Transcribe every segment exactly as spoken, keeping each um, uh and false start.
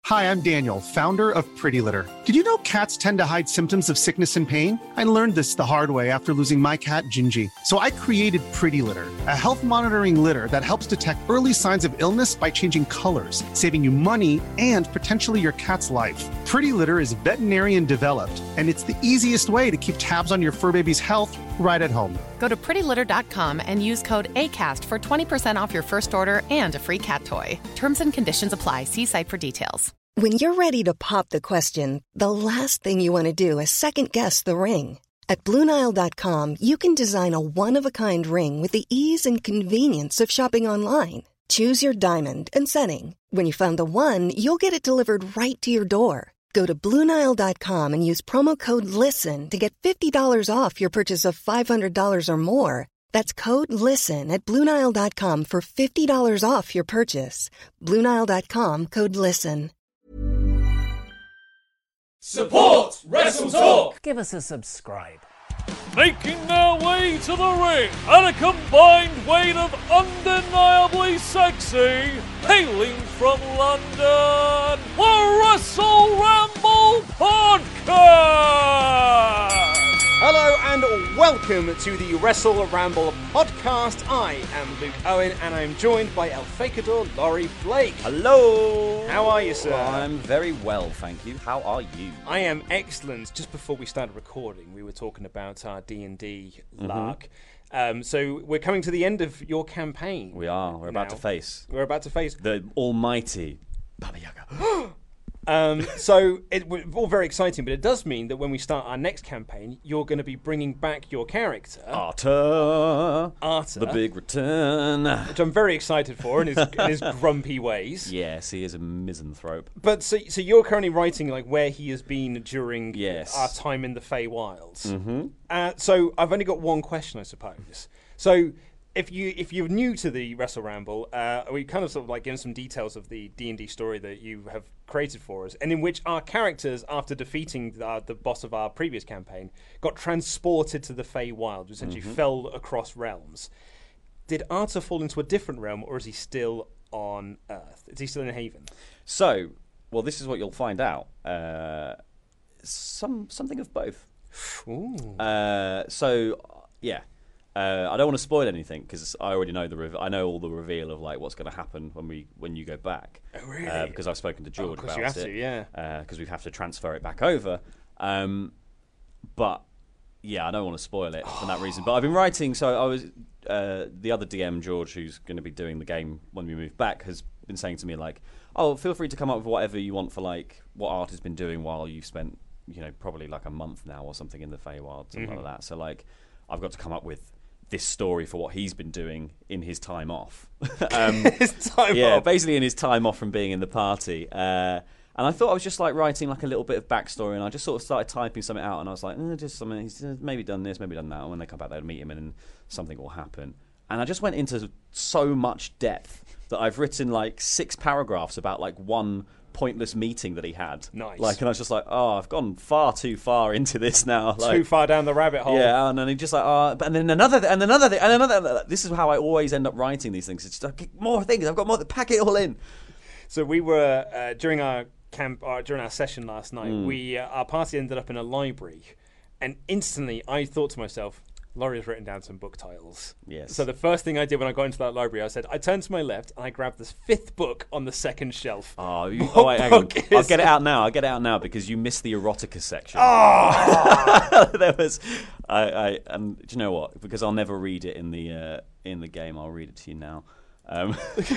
Hi, I'm Daniel, founder of Pretty Litter. Did you know cats tend to hide symptoms of sickness and pain? I learned this the hard way after losing my cat, Gingy. So I created Pretty Litter, a health monitoring litter that helps detect early signs of illness by changing colors, saving you money and potentially your cat's life. Pretty Litter is veterinarian developed, and it's the easiest way to keep tabs on your fur baby's health right at home. Go to pretty litter dot com and use code ACAST for twenty percent off your first order and a free cat toy. Terms and conditions apply. See site for details. When you're ready to pop the question, the last thing you want to do is second-guess the ring. At Blue Nile dot com, you can design a one-of-a-kind ring with the ease and convenience of shopping online. Choose your diamond and setting. When you find the one, you'll get it delivered right to your door. Go to Blue Nile dot com and use promo code LISTEN to get fifty dollars off your purchase of five hundred dollars or more. That's code LISTEN at Blue Nile dot com for fifty dollars off your purchase. Blue Nile dot com, code LISTEN. Support Wrestle Talk! Give us a subscribe. Making their way to the ring at a combined weight of undeniably sexy, hailing from London, the Wrestle Ramble Podcast! Hello and welcome to the Wrestle Ramble Podcast. I am Luke Owen and I'm joined by El Fakador Laurie Blake. Hello! How are you, sir? I'm very well, thank you. How are you? I am excellent. Just before we started recording, we were talking about our D and D lark. Mm-hmm. Um, so we're coming to the end of your campaign. We are. We're now. about to face. We're about to face the almighty Baba Yaga. Um, so it's all very exciting, but it does mean that when we start our next campaign, you're going to be bringing back your character, Arthur. Arthur, the big return, which I'm very excited for in his, in his grumpy ways. Yes, he is a misanthrope. But so, so you're currently writing like where he has been during yes. our time in the Feywilds. Mm-hmm. Uh, so I've only got one question, I suppose. So. If you if you're new to the Wrestle Ramble, uh, we kind of sort of like given some details of the D and D story that you have created for us, and in which our characters, after defeating the, the boss of our previous campaign, got transported to the Feywild, essentially mm-hmm. fell across realms. Did Arthur fall into a different realm, or is he still on Earth? Is he still in Haven? So, well, this is what you'll find out. Uh, some something of both. Ooh. Uh, so, yeah. Uh, I don't want to spoil anything because I already know the re- I know all the reveal of like what's going to happen when we when you go back. Oh really? Uh, because I've spoken to George oh, about you have it. To, yeah. Because uh, we have to transfer it back over. Um, but yeah, I don't want to spoil it for that reason. But I've been writing. So I was uh, the other D M George, who's going to be doing the game when we move back, has been saying to me like, "Oh, feel free to come up with whatever you want for like what Art has been doing while you've spent you know probably like a month now or something in the Feywild, something mm-hmm. like that." So like, I've got to come up with this story for what he's been doing in his time off. um, his time yeah, off. basically in his time off from being in the party. Uh, and I thought I was just like writing like a little bit of backstory, and I just sort of started typing something out, and I was like, eh, just something. He's maybe done this, maybe done that. And when they come back, they'll meet him, and then something will happen. And I just went into so much depth that I've written like six paragraphs about like one pointless meeting that he had. Nice. Like, and I was just like, oh, I've gone far too far into this now. Like, too far down the rabbit hole. Yeah, and then he just like, oh, and then another, th- and another, th- and another. This is how I always end up writing these things. It's just like, more things. I've got more. Pack it all in. So we were uh, during our camp, uh, during our session last night. Mm. We uh, our party ended up in a library, and instantly I thought to myself, Laurie has written down some book titles. Yes. So the first thing I did when I got into that library, I said, I turned to my left and I grabbed this fifth book on the second shelf. Oh, you, oh wait, hang on. I'll get it out now. I'll get it out now because you missed the erotica section. Oh! There was, I, I, and do you know what? Because I'll never read it in the uh, in the game. I'll read it to you now. Um,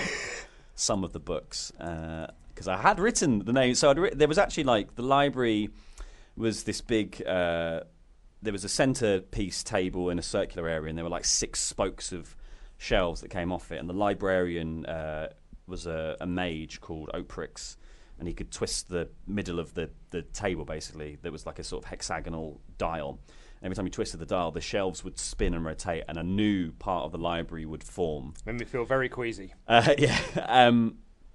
some of the books because uh, I had written the name. So I'd written, there was actually like the library was this big. Uh, There was a centerpiece table in a circular area, and there were like six spokes of shelves that came off it. And the librarian uh, was a, a mage called Oprix, and he could twist the middle of the, the table, basically. There was like a sort of hexagonal dial. And every time he twisted the dial, the shelves would spin and rotate, and a new part of the library would form. Made me feel very queasy. Uh, yeah. Um,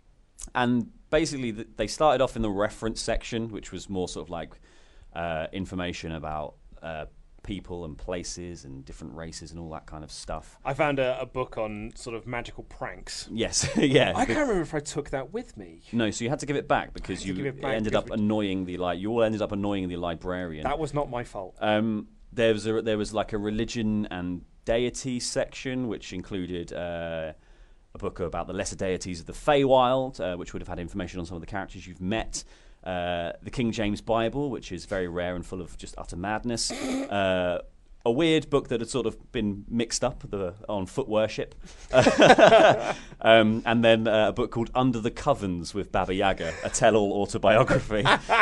and basically, the, they started off in the reference section, which was more sort of like uh, information about Uh, people and places and different races and all that kind of stuff. I found a, a book on sort of magical pranks. Yes, yeah. I can't remember if I took that with me. No, so you had to give it back because you give it back ended because up annoying the like. You all ended up annoying the librarian. That was not my fault. Um, there was a, there was like a religion and deity section, which included uh, a book about the lesser deities of the Feywild, uh, which would have had information on some of the characters you've met. Uh, the King James Bible, which is very rare and full of just utter madness. Uh, a weird book that had sort of been mixed up the, on foot worship. um, and then uh, a book called Under the Covens with Baba Yaga, a tell-all autobiography.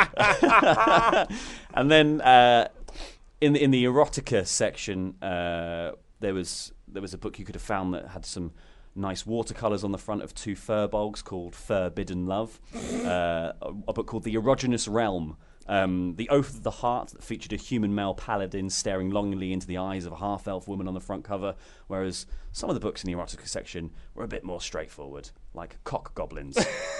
And then uh, in, the, in the erotica section, uh, there was there was a book you could have found that had some nice watercolours on the front of two furbolgs called Forbidden Love, uh, a, a book called The Erogenous Realm, um, The Oath of the Heart, that featured a human male paladin staring longingly into the eyes of a half-elf woman on the front cover, whereas some of the books in the erotica section were a bit more straightforward, like cock goblins.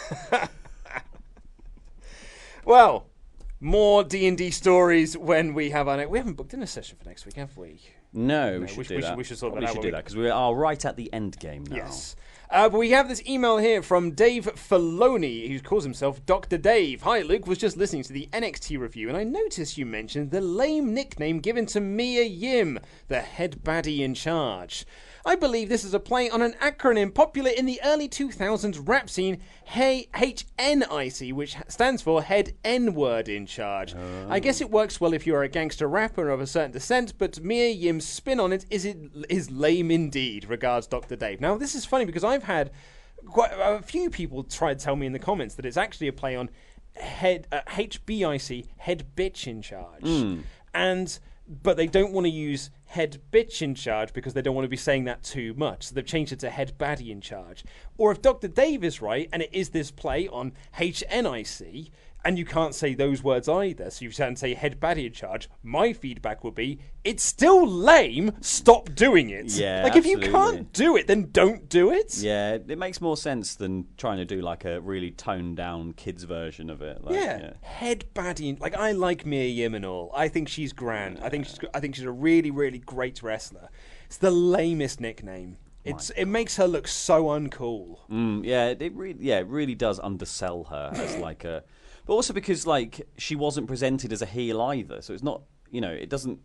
Well, more D and D stories when we have our next... We haven't booked in a session for next week, have we? No, we No, should we do should- we that. should- we should sort that Probably out should when do we- that because we are right at the end game now. Yes. Uh, but we have this email here from Dave Filoni, who calls himself Doctor Dave. Hi, Luke. Was just listening to the N X T review, and I noticed you mentioned the lame nickname given to Mia Yim, the head baddie in charge. I believe this is a play on an acronym popular in the early two thousands rap scene, Hey H N I C, which stands for Head N-Word in Charge. Oh. I guess it works well if you're a gangster rapper of a certain descent, but Mia Yim's spin on it is, it is lame indeed. Regards, Doctor Dave. Now, this is funny because I've had quite a few people try to tell me in the comments that it's actually a play on head uh, H B I C, Head Bitch in Charge. Mm. And... But they don't want to use head bitch in charge because they don't want to be saying that too much. So they've changed it to head baddie in charge. Or if Doctor Dave is right, and it is this play on H N I C, and you can't say those words either, so you can say head baddie in charge, my feedback would be, it's still lame, stop doing it. Yeah, like, absolutely. if you can't do it, then don't do it. Yeah, it makes more sense than trying to do like a really toned down kids version of it. Like, yeah. yeah, head baddie. Like, I like Mia Yim and all. I think she's grand. I think she's, I think she's a really, really great wrestler. It's the lamest nickname. It's it makes her look so uncool. Mm, yeah, it really, yeah, it really does undersell her as like a. But also because like she wasn't presented as a heel either, so it's not. You know, it doesn't.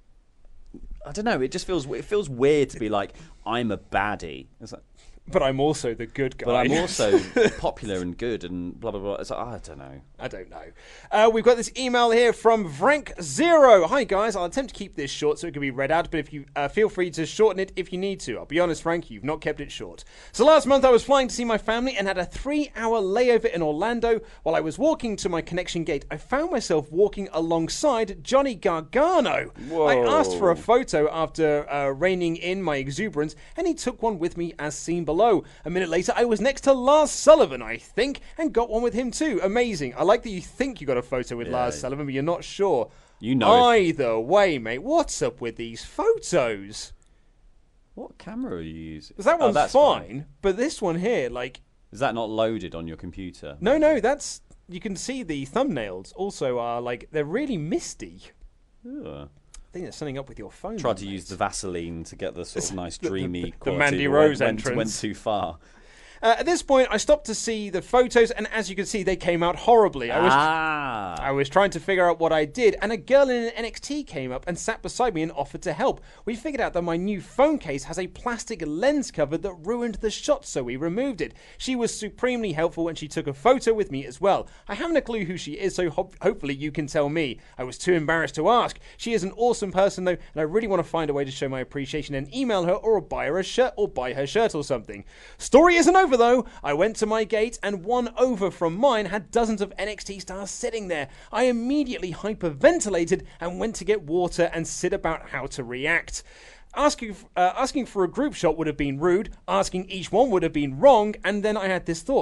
I don't know. It just feels it feels weird to be like, I'm a baddie. It's like, but I'm also the good guy. But I'm also popular and good and blah, blah, blah. It's like, I don't know. I don't know. Uh, we've got this email here from Frank Zero. Hi, guys. I'll attempt to keep this short so it can be read out, but if you uh, feel free to shorten it if you need to. I'll be honest, Frank, you've not kept it short. So last month I was flying to see my family and had a three-hour layover in Orlando. While I was walking to my connection gate, I found myself walking alongside Johnny Gargano. Whoa. I asked for a photo after uh, reining in my exuberance, and he took one with me as seen below. A minute later, I was next to Lars Sullivan, I think, and got one with him too. Amazing. I like that you think you got a photo with Yeah. Lars Sullivan, but you're not sure. You know. Either way, mate, what's up with these photos? What camera are you using? Because that Oh, one's that's fine, but this one here, like... Is that not loaded on your computer? No, no, that's... You can see the thumbnails also are, like, they're really misty. Ugh. I think there's something up with your phone. Tried there, to mate. use the Vaseline to get the sort of nice The- the- dreamy the quality. Mandy but Rose went, entrance. Went too far. Uh, at this point, I stopped to see the photos, and as you can see, they came out horribly. I was... ah. I was trying to figure out what I did, and a girl in an N X T came up and sat beside me and offered to help. We figured out that my new phone case has a plastic lens cover that ruined the shot, so we removed it. She was supremely helpful, and she took a photo with me as well. I haven't a clue who she is, so ho- hopefully you can tell me. I was too embarrassed to ask. She is an awesome person, though, and I really want to find a way to show my appreciation and email her or buy her a shirt or buy her shirt or something. Story isn't over, though. I went to my gate, and one over from mine had dozens of N X T stars sitting there. I immediately hyperventilated and went to get water and sit about how to react. Asking, uh, asking for a group shot would have been rude, asking each one would have been wrong, and then I had this thought.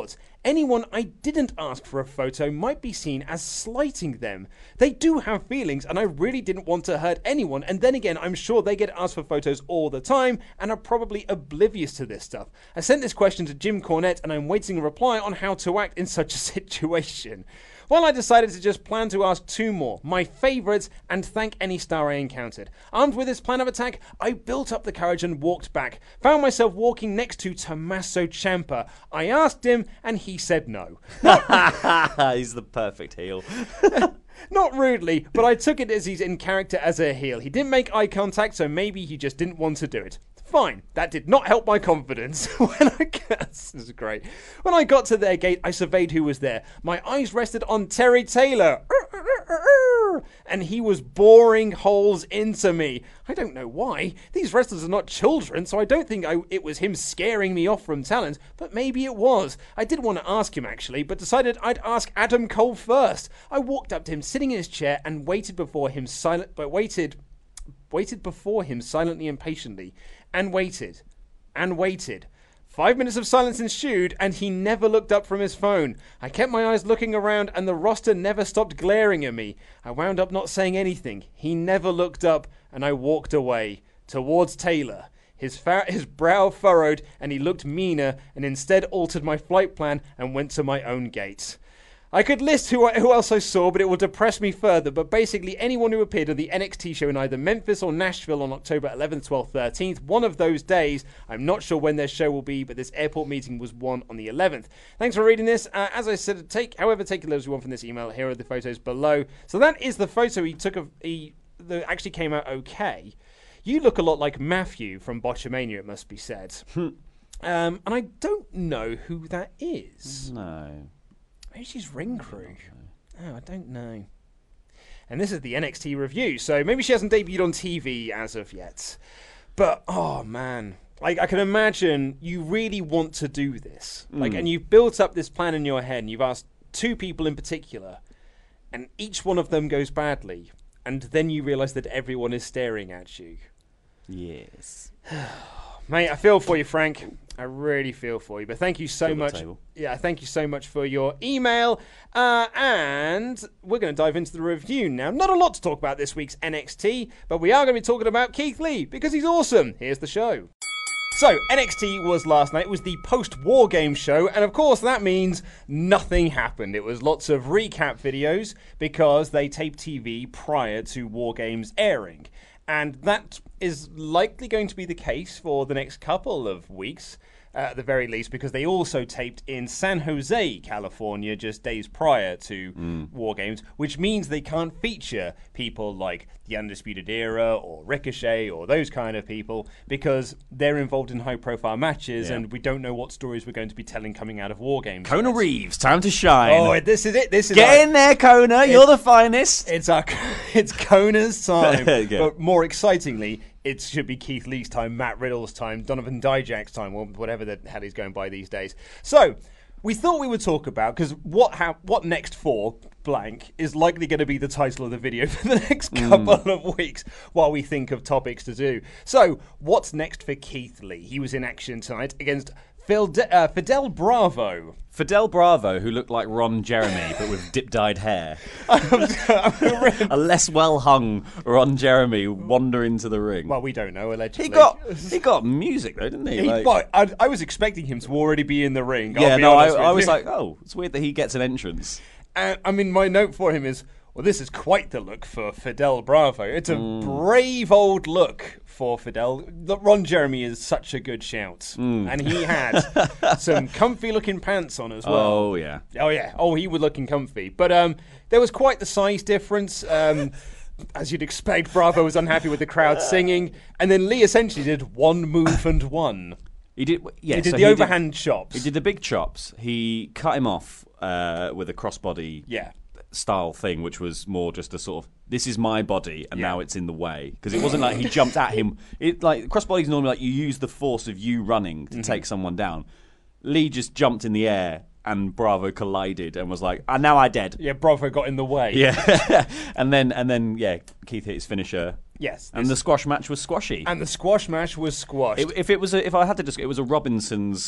anyone I didn't ask for a photo might be seen as slighting them. They do have feelings, and I really didn't want to hurt anyone. And then again, I'm sure they get asked for photos all the time and are probably oblivious to this stuff. I sent this question to Jim Cornette, and I'm waiting a reply on how to act in such a situation. Well, I decided to just plan to ask two more, my favourites, and thank any star I encountered. Armed with this plan of attack, I built up the courage and walked back. Found myself walking next to Tommaso Ciampa. I asked him, and he said no. He's the perfect heel. Not rudely, but I took it as he's in character as a heel. He didn't make eye contact, so maybe he just didn't want to do it. Fine, that did not help my confidence. When I got, this is great. When I got to their gate, I surveyed who was there. My eyes rested on Terry Taylor, and he was boring holes into me. I don't know why. These wrestlers are not children, so I don't think I, it was him scaring me off from talent, but maybe it was. I did want to ask him, actually, but decided I'd ask Adam Cole first. I walked up to him, sitting in his chair, and waited before him silent, but waited, waited before him silently and patiently. And waited, and waited. Five minutes of silence ensued, and he never looked up from his phone. I kept my eyes looking around, and the roster never stopped glaring at me. I wound up not saying anything. He never looked up, and I walked away, towards Taylor. His, fa- his brow furrowed, and he looked meaner, and instead altered my flight plan and went to my own gate. I could list who, I, who else I saw, but it will depress me further. But basically, anyone who appeared on the N X T show in either Memphis or Nashville on October eleventh, twelfth, thirteenth, one of those days. I'm not sure when their show will be, but this airport meeting was one on the eleventh. Thanks for reading this. Uh, as I said, take however take a little as you want from this email. Here are the photos below. So that is the photo he took of he that actually came out okay. You look a lot like Matthew from Botchamania, it must be said. um, and I don't know who that is. No. Maybe she's ring crew. Oh, I don't know. And this is the N X T review, so maybe she hasn't debuted on T V as of yet. But, oh man, like I can imagine you really want to do this. Like, mm. and you've built up this plan in your head, and you've asked two people in particular, and each one of them goes badly. And then you realise that everyone is staring at you. Yes. Mate, I feel for you, Frank. I really feel for you. But thank you so Double much. table. Yeah, thank you so much for your email. Uh, and we're going to dive into the review now. Not a lot to talk about this week's N X T, but we are going to be talking about Keith Lee because he's awesome. Here's the show. So, N X T was last night. It was the post-War Games show, and of course that means nothing happened. It was lots of recap videos because they taped T V prior to War Games airing. And that is likely going to be the case for the next couple of weeks, uh, at the very least, because they also taped in San Jose, California, just days prior to mm. War Games, which means they can't feature people like the Undisputed Era or Ricochet or those kind of people because they're involved in high-profile matches, yeah. and we don't know what stories we're going to be telling coming out of War Games. Kona yet. Reeves, time to shine. Oh, this is it. This is Get our, in there, Kona. You're the finest. It's our, it's Kona's time. But more excitingly, it should be Keith Lee's time, Matt Riddle's time, Donovan Dijak's time, or whatever the hell he's going by these days. So, we thought we would talk about, because what ha- what next for blank is likely going to be the title of the video for the next couple mm. of weeks while we think of topics to do. So, what's next for Keith Lee? He was in action tonight against Phil De- uh, Fidel Bravo. Fidel Bravo, who looked like Ron Jeremy, but with dip-dyed hair. A less well-hung Ron Jeremy wander into the ring. Well, we don't know, allegedly. He got he got music, though, didn't he? he like, well, I, I was expecting him to already be in the ring. Yeah, I'll be no, I, honest with I was you. like, oh, it's weird that he gets an entrance. And, I mean, my note for him is, well, this is quite the look for Fidel Bravo. It's a mm. brave old look for Fidel. Ron Jeremy is such a good shout. Mm. And he had some comfy-looking pants on as well. Oh, yeah. Oh, yeah. Oh, he was looking comfy. But um, there was quite the size difference. Um, as you'd expect, Bravo was unhappy with the crowd singing. And then Lee essentially did one move and one. He did, yeah, he did so the he overhand did, chops. He did the big chops. He cut him off uh, with a crossbody yeah. style thing, which was more just a sort of, this is my body, and yeah. now it's in the way. Because it wasn't like he jumped at him. It like crossbody's normally like you use the force of you running to mm-hmm. take someone down. Lee just jumped in the air, and Bravo collided and was like, ah, now I dead. Yeah, Bravo got in the way. Yeah. and then, and then, yeah, Keith hit his finisher. Yes. And the squash match was squashy. And the squash match was squashed. It, if it was, a, if I had to just, it was a Robinson's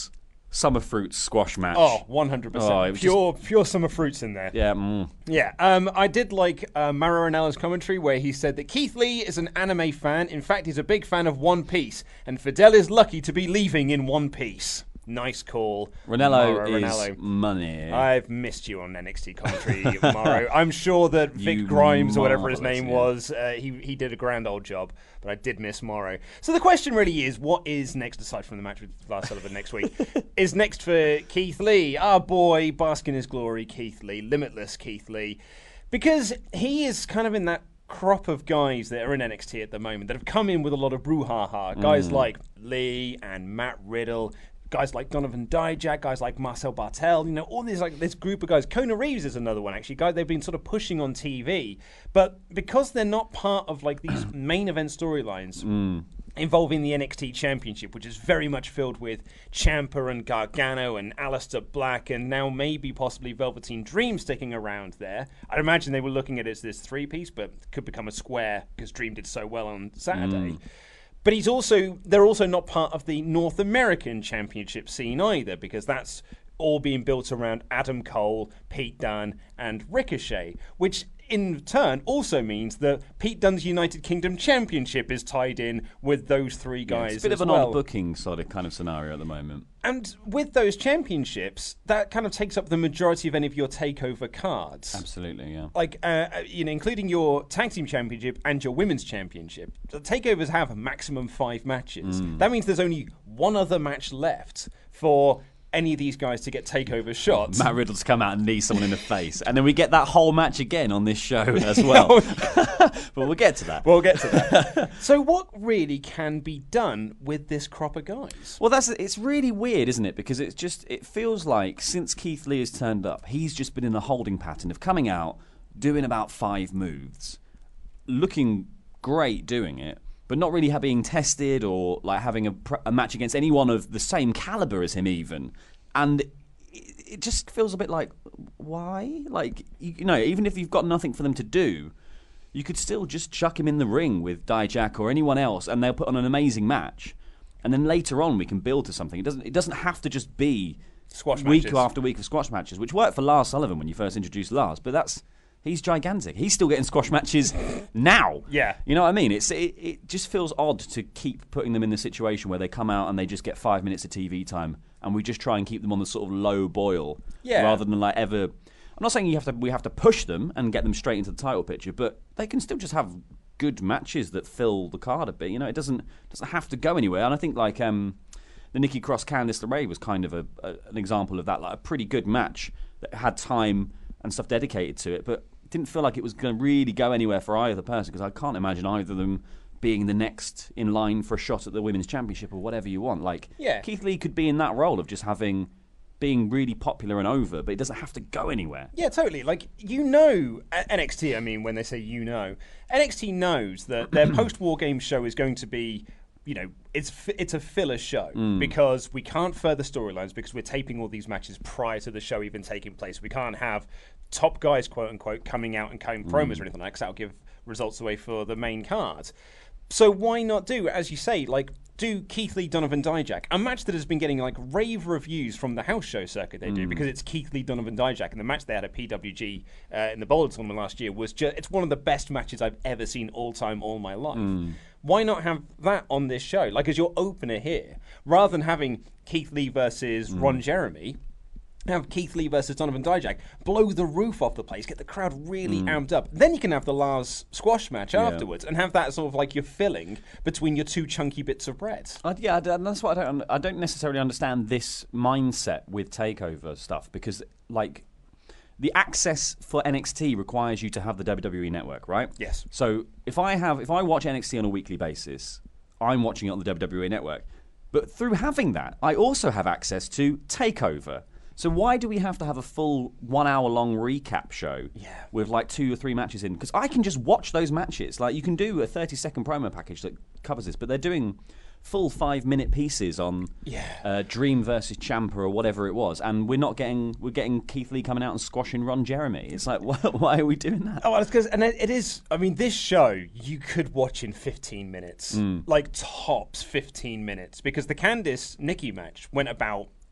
Summer Fruits squash match. Oh, one hundred percent. Oh, it was pure, pure Summer Fruits in there. Yeah. Mm. Yeah, um, I did like uh, Mauro Ranello's commentary where he said that Keith Lee is an anime fan. In fact, he's a big fan of One Piece, and Fidel is lucky to be leaving in One Piece. Nice call, Ranello Mauro is Ranello. money. I've missed you on N X T commentary, Mauro. I'm sure that Vic You Grimes, or whatever his marvellous, name yeah. was, uh, he he did a grand old job, but I did miss Mauro. So the question really is, what is next aside from the match with Lars Sullivan next week? Is next for Keith Lee, our boy, bask in his glory, Keith Lee, limitless Keith Lee, because he is kind of in that crop of guys that are in N X T at the moment that have come in with a lot of brouhaha. Guys Mm. like Lee and Matt Riddle. Guys like Donovan Dijak, guys like Marcel Bartel, you know, all these like this group of guys. Kona Reeves is another one, actually. Guys they've been sort of pushing on T V, but because they're not part of like these main event storylines Mm. involving the N X T Championship, which is very much filled with Ciampa and Gargano and Aleister Black, and now maybe possibly Velveteen Dream sticking around there. I'd imagine they were looking at it as this three-piece, but it could become a square because Dream did so well on Saturday. Mm. But he's also they're also not part of the North American Championship scene either, because that's all being built around Adam Cole, Pete Dunne, and Ricochet, which in turn also means that Pete Dunne's United Kingdom Championship is tied in with those three guys. Yeah, it's a bit as of an well. odd booking sort of kind of scenario at the moment. And with those championships, that kind of takes up the majority of any of your takeover cards. Absolutely, yeah. Like, uh, you know, including your tag team championship and your women's championship. The takeovers have a maximum five matches. Mm. That means there's only one other match left for any of these guys to get takeover shots. Matt Riddle's come out and knee someone in the face, and then we get that whole match again on this show as well. But we'll get to that. We'll get to that. So what really can be done with this crop of guys? Well, that's it's really weird, isn't it? Because it's just it feels like since Keith Lee has turned up, he's just been in a holding pattern of coming out, doing about five moves, looking great doing it, but not really being tested or like having a, pr- a match against anyone of the same caliber as him even. And it, it just feels a bit like, why? Like, you, you know, even if you've got nothing for them to do, you could still just chuck him in the ring with Dijak or anyone else and they'll put on an amazing match. And then later on we can build to something. It doesn't, it doesn't have to just be Squash week matches. after week of squash matches, which worked for Lars Sullivan when you first introduced Lars, but that's... He's gigantic. He's still getting squash matches now. Yeah. You know what I mean? It's it, it just feels odd to keep putting them in the situation where they come out and they just get five minutes of T V time and we just try and keep them on the sort of low boil Yeah. rather than like ever... I'm not saying you have to. We have to push them and get them straight into the title picture, but they can still just have good matches that fill the card a bit. You know, it doesn't doesn't have to go anywhere. And I think like um, the Nikki Cross Candice LeRae was kind of a, a, an example of that, like a pretty good match that had time and stuff dedicated to it, but didn't feel like it was going to really go anywhere for either person because I can't imagine either of them being the next in line for a shot at the Women's Championship or whatever you want. Like Yeah. Keith Lee could be in that role of just having being really popular and over, but it doesn't have to go anywhere. Yeah, totally. Like, you know, N X T, I mean, when they say you know, N X T knows that their post-War Games show is going to be, you know, it's fi- it's a filler show Mm. because we can't further storylines because we're taping all these matches prior to the show even taking place. We can't have top guys, quote unquote, coming out and cutting promos or anything like that because that'll give results away for the main card. So why not do, as you say, like, do Keith Lee, Donovan Dijak, a match that has been getting, like, rave reviews from the house show circuit they do, because it's Keith Lee, Donovan Dijak, and the match they had at P W G uh, in the Boulder tournament last year was just, it's one of the best matches I've ever seen all time, all my life. Why not have that on this show, like, as your opener here, rather than having Keith Lee versus Ron Jeremy, have Keith Lee versus Donovan Dijak, blow the roof off the place, get the crowd really amped up. Then you can have the Lars squash match Yeah. afterwards and have that sort of like your filling between your two chunky bits of bread. I, yeah, I d- that's what I don't. I don't necessarily understand this mindset with takeover stuff because, like, the access for N X T requires you to have the W W E Network, right? Yes. So if I have, if I watch N X T on a weekly basis, I'm watching it on the W W E Network. But through having that, I also have access to Takeover. So why do we have to have a full one-hour-long recap show Yeah. with like two or three matches in? Because I can just watch those matches. Like, you can do a thirty-second promo package that covers this, but they're doing full five-minute pieces on Yeah. uh, Dream versus Ciampa or whatever it was, and we're not getting we're getting Keith Lee coming out and squashing Ron Jeremy. It's like, wh- why are we doing that? Oh, well, it's because, and it, it is, I mean, this show you could watch in fifteen minutes. Like, tops fifteen minutes. Because the Candice Nikki match went about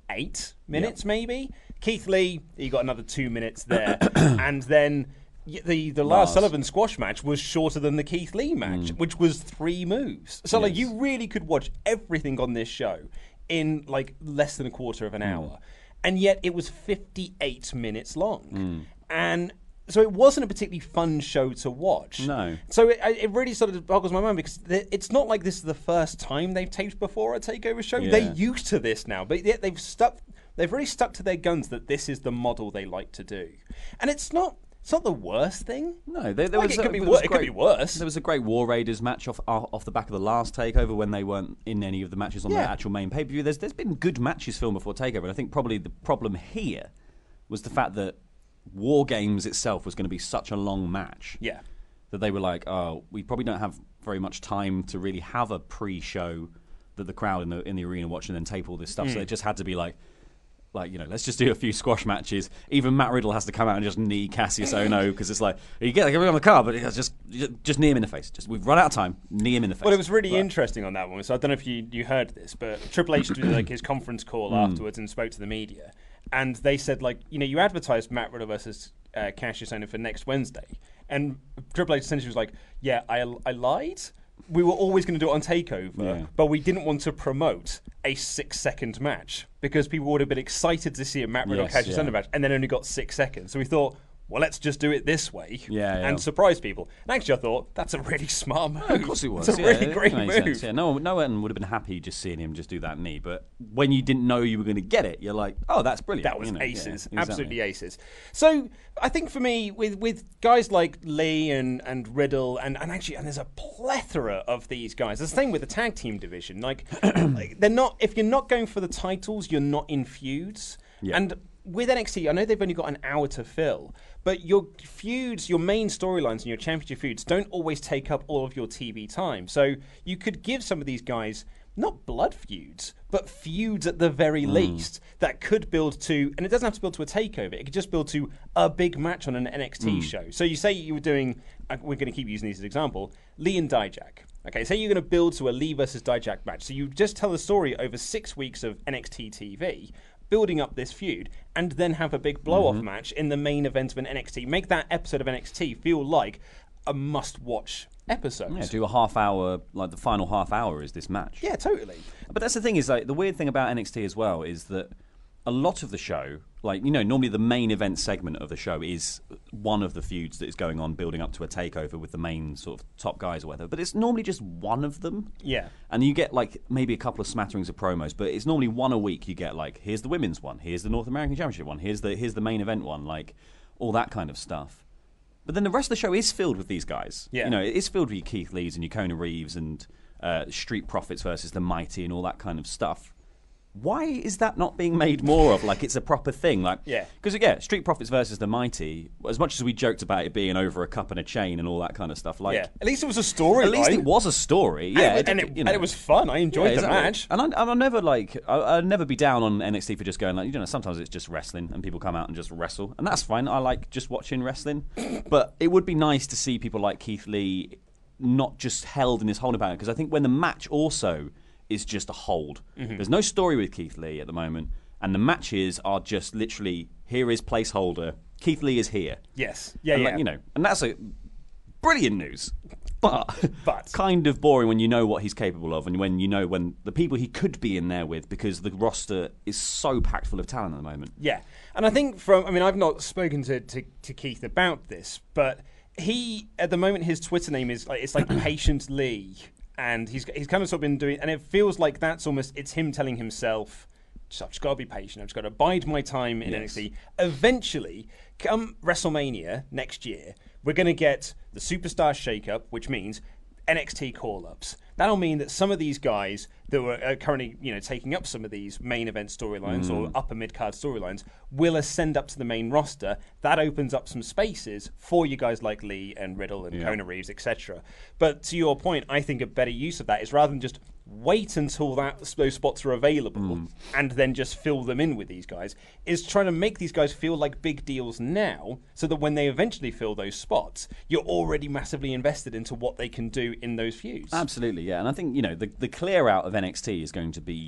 eight minutes, yeah. maybe. Keith Lee, he got another two minutes there. And then the the Lars Sullivan squash match was shorter than the Keith Lee match, mm. which was three moves. So, yes. like, you really could watch everything on this show in, like, less than a quarter of an mm. hour. And yet it was fifty-eight minutes long. Mm. And so it wasn't a particularly fun show to watch. No. So it, it really sort of boggles my mind because it's not like this is the first time they've taped before a TakeOver show. Yeah. They're used to this now, but yet they've stuck. They've really stuck to their guns that this is the model they like to do, and it's not. It's not the worst thing. No, there, there like was. It could, a, be, there wor- was it great, could be worse. There was a great War Raiders match off off the back of the last TakeOver when they weren't in any of the matches on yeah. the actual main pay per view. There's there's been good matches filmed before TakeOver, and I think probably the problem here was the fact that War Games itself was going to be such a long match. Yeah. That they were like, oh, we probably don't have very much time to really have a pre-show that the crowd in the in the arena watch and then tape all this stuff. Mm. So it just had to be like, like you know, let's just do a few squash matches. Even Matt Riddle has to come out and just knee Cassius Ohno because it's like you get like, on the card, but it's just just knee him in the face. Just we've run out of time. Knee him in the face. Well, it was really but, interesting on that one. So I don't know if you you heard this, but Triple H did like his conference call mm. afterwards and spoke to the media. And they said, like, you know, you advertised Matt Riddle versus uh, Cassius Ohno for next Wednesday. And Triple H essentially was like, yeah, I, I lied. We were always going to do it on TakeOver, yeah. but we didn't want to promote a six-second match because people would have been excited to see a Matt Riddle yes, Cassius yeah. Ohno match and then only got six seconds. So we thought, well, let's just do it this way yeah, yeah. and surprise people. And actually, I thought, that's a really smart move. Oh, of course it was. It's a yeah, really it great move. Sense, yeah. No, no one would have been happy just seeing him just do that knee. But when you didn't know you were going to get it, you're like, oh, that's brilliant. That was you know, aces. Yeah, exactly. Absolutely aces. So I think for me, with, with guys like Lee and, and Riddle, and, and actually, and there's a plethora of these guys. It's the same with the tag team division. Like, like they're not, if you're not going for the titles, you're not in feuds. Yeah. And with N X T, I know they've only got an hour to fill, but your feuds, your main storylines and your championship feuds don't always take up all of your T V time. So you could give some of these guys not blood feuds, but feuds at the very mm. least that could build to, and it doesn't have to build to a takeover, it could just build to a big match on an N X T mm. show. So you say you were doing, we're going to keep using these as an example, Lee and Dijak. Okay, say you're going to build to a Lee versus Dijak match. So you just tell the story over six weeks of N X T T V, building up this feud, and then have a big blow-off mm-hmm. match in the main event of an N X T. Make that episode of N X T feel like a must-watch episode. Yeah, do a half hour, like the final half hour is this match. Yeah, totally. But that's the thing is, like, the weird thing about N X T as well is that a lot of the show, like, you know, normally the main event segment of the show is one of the feuds that is going on building up to a takeover with the main sort of top guys or whatever, but it's normally just one of them. Yeah. And you get, like, maybe a couple of smatterings of promos, but it's normally one a week. You get, like, here's the women's one, here's the North American Championship one, here's the here's the main event one, like, all that kind of stuff. But then the rest of the show is filled with these guys. Yeah. You know, it is filled with your Keith Lees and your Kona Reeves and uh, Street Profits versus the Mighty and all that kind of stuff. Why is that not being made more of? Like, it's a proper thing. Like, yeah. Because, yeah, Street Profits versus the Mighty, as much as we joked about it being over a cup and a chain and all that kind of stuff, like... Yeah. At least it was a story, At least right? it was a story, yeah. And it, and, it, you know. and it was fun. I enjoyed yeah, the exactly. match. And I, I'll never, like... I'll, I'll never be down on N X T for just going, like, you know, sometimes it's just wrestling and people come out and just wrestle. And that's fine. I like just watching wrestling. But it would be nice to see people like Keith Lee not just held in this holding pattern, because I think when the match also... is just a hold. Mm-hmm. There's no story with Keith Lee at the moment, and the matches are just literally, here is placeholder, Keith Lee is here. Yes. Yeah, and yeah. Like, you know, and that's a brilliant news, but, but kind of boring when you know what he's capable of, and when you know when the people he could be in there with, because the roster is so packed full of talent at the moment. Yeah, and I think from, I mean, I've not spoken to, to, to Keith about this, but he, at the moment, his Twitter name is, like, it's like Patient Lee. And he's he's kind of sort of been doing, and it feels like that's almost, it's him telling himself, I've just got to be patient, I've just got to bide my time in yes. N X T. Eventually, come WrestleMania next year, we're going to get the Superstar Shakeup, which means N X T call-ups. That'll mean that some of these guys that were uh, currently, you know, taking up some of these main event storylines mm. or upper mid-card storylines will ascend up to the main roster. That opens up some spaces for you guys like Lee and Riddle and yeah. Kona Reeves, et cetera. But to your point, I think a better use of that is rather than just wait until that those spots are available mm. and then just fill them in with these guys, is trying to make these guys feel like big deals now, so that when they eventually fill those spots, you're already massively invested into what they can do in those feuds. Absolutely, yeah. And I think, you know, the, the clear out of N X T is going to be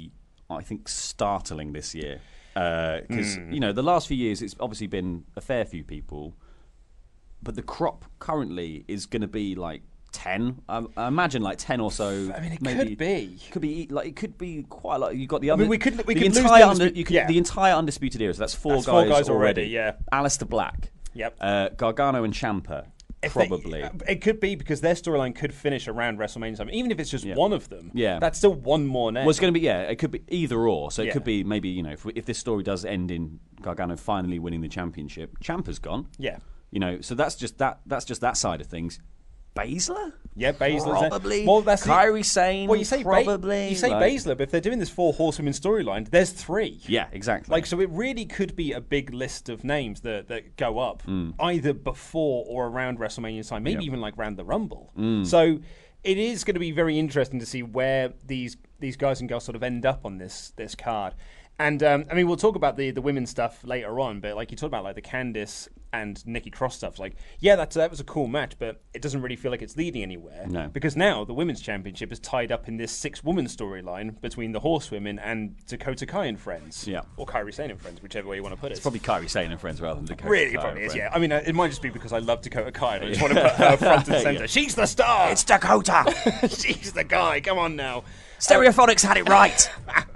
I think, startling this year. Because, Mm. you know, the last few years, it's obviously been a fair few people. But the crop currently is going to be like ten. I, I imagine like ten or so. I mean, it maybe, could be. Could be like it could be quite a lot. You got the I other. mean, we could- we the could lose entire the under, undispu- you could, yeah. the entire undisputed era. So that's four That's guys, four guys already. already, yeah. Alistair Black. Yep. Uh, Gargano and Ciampa. If they- Probably. uh, it could be because their storyline could finish around WrestleMania time. Even if it's just Yeah. one of them, Yeah. that's still one more name. Well, it's going to be yeah. It could be either or. So it Yeah. could be maybe you know if, if this story does end in Gargano finally winning the championship, Ciampa's gone. Yeah. You know, so that's just that. That's just that side of things. Baszler? Yeah, Baszler's there. Probably. Well, that's the- Kairi Sane? Well, you say Ba- probably. you say like- Baszler, but if they're doing this four horsewomen storyline, there's three. Yeah, exactly. Like, so it really could be a big list of names that, that go up Mm. either before or around WrestleMania time, maybe Yep. even like around the Rumble. Mm. So it is going to be very interesting to see where these these guys and girls sort of end up on this this card. And um, I mean, we'll talk about the the women's stuff later on, but like you talked about, like the Candice and Nikki Cross stuff. Like, yeah, that that was a cool match, but it doesn't really feel like it's leading anywhere. No. Because now the women's championship is tied up in this six-woman storyline between the Horsewomen and Dakota Kai and friends. Yeah. Or Kairi Sane and friends, whichever way you want to put it. It's probably Kairi Sane and friends rather than Dakota Really, Kai probably and is, friends. yeah. I mean, uh, it might just be because I love Dakota Kai and I just want to put her front and centre. Yeah. She's the star! It's Dakota! She's the guy, come on now. Stereophonics had it right!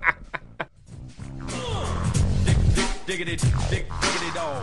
Diggity, dig, diggity dog.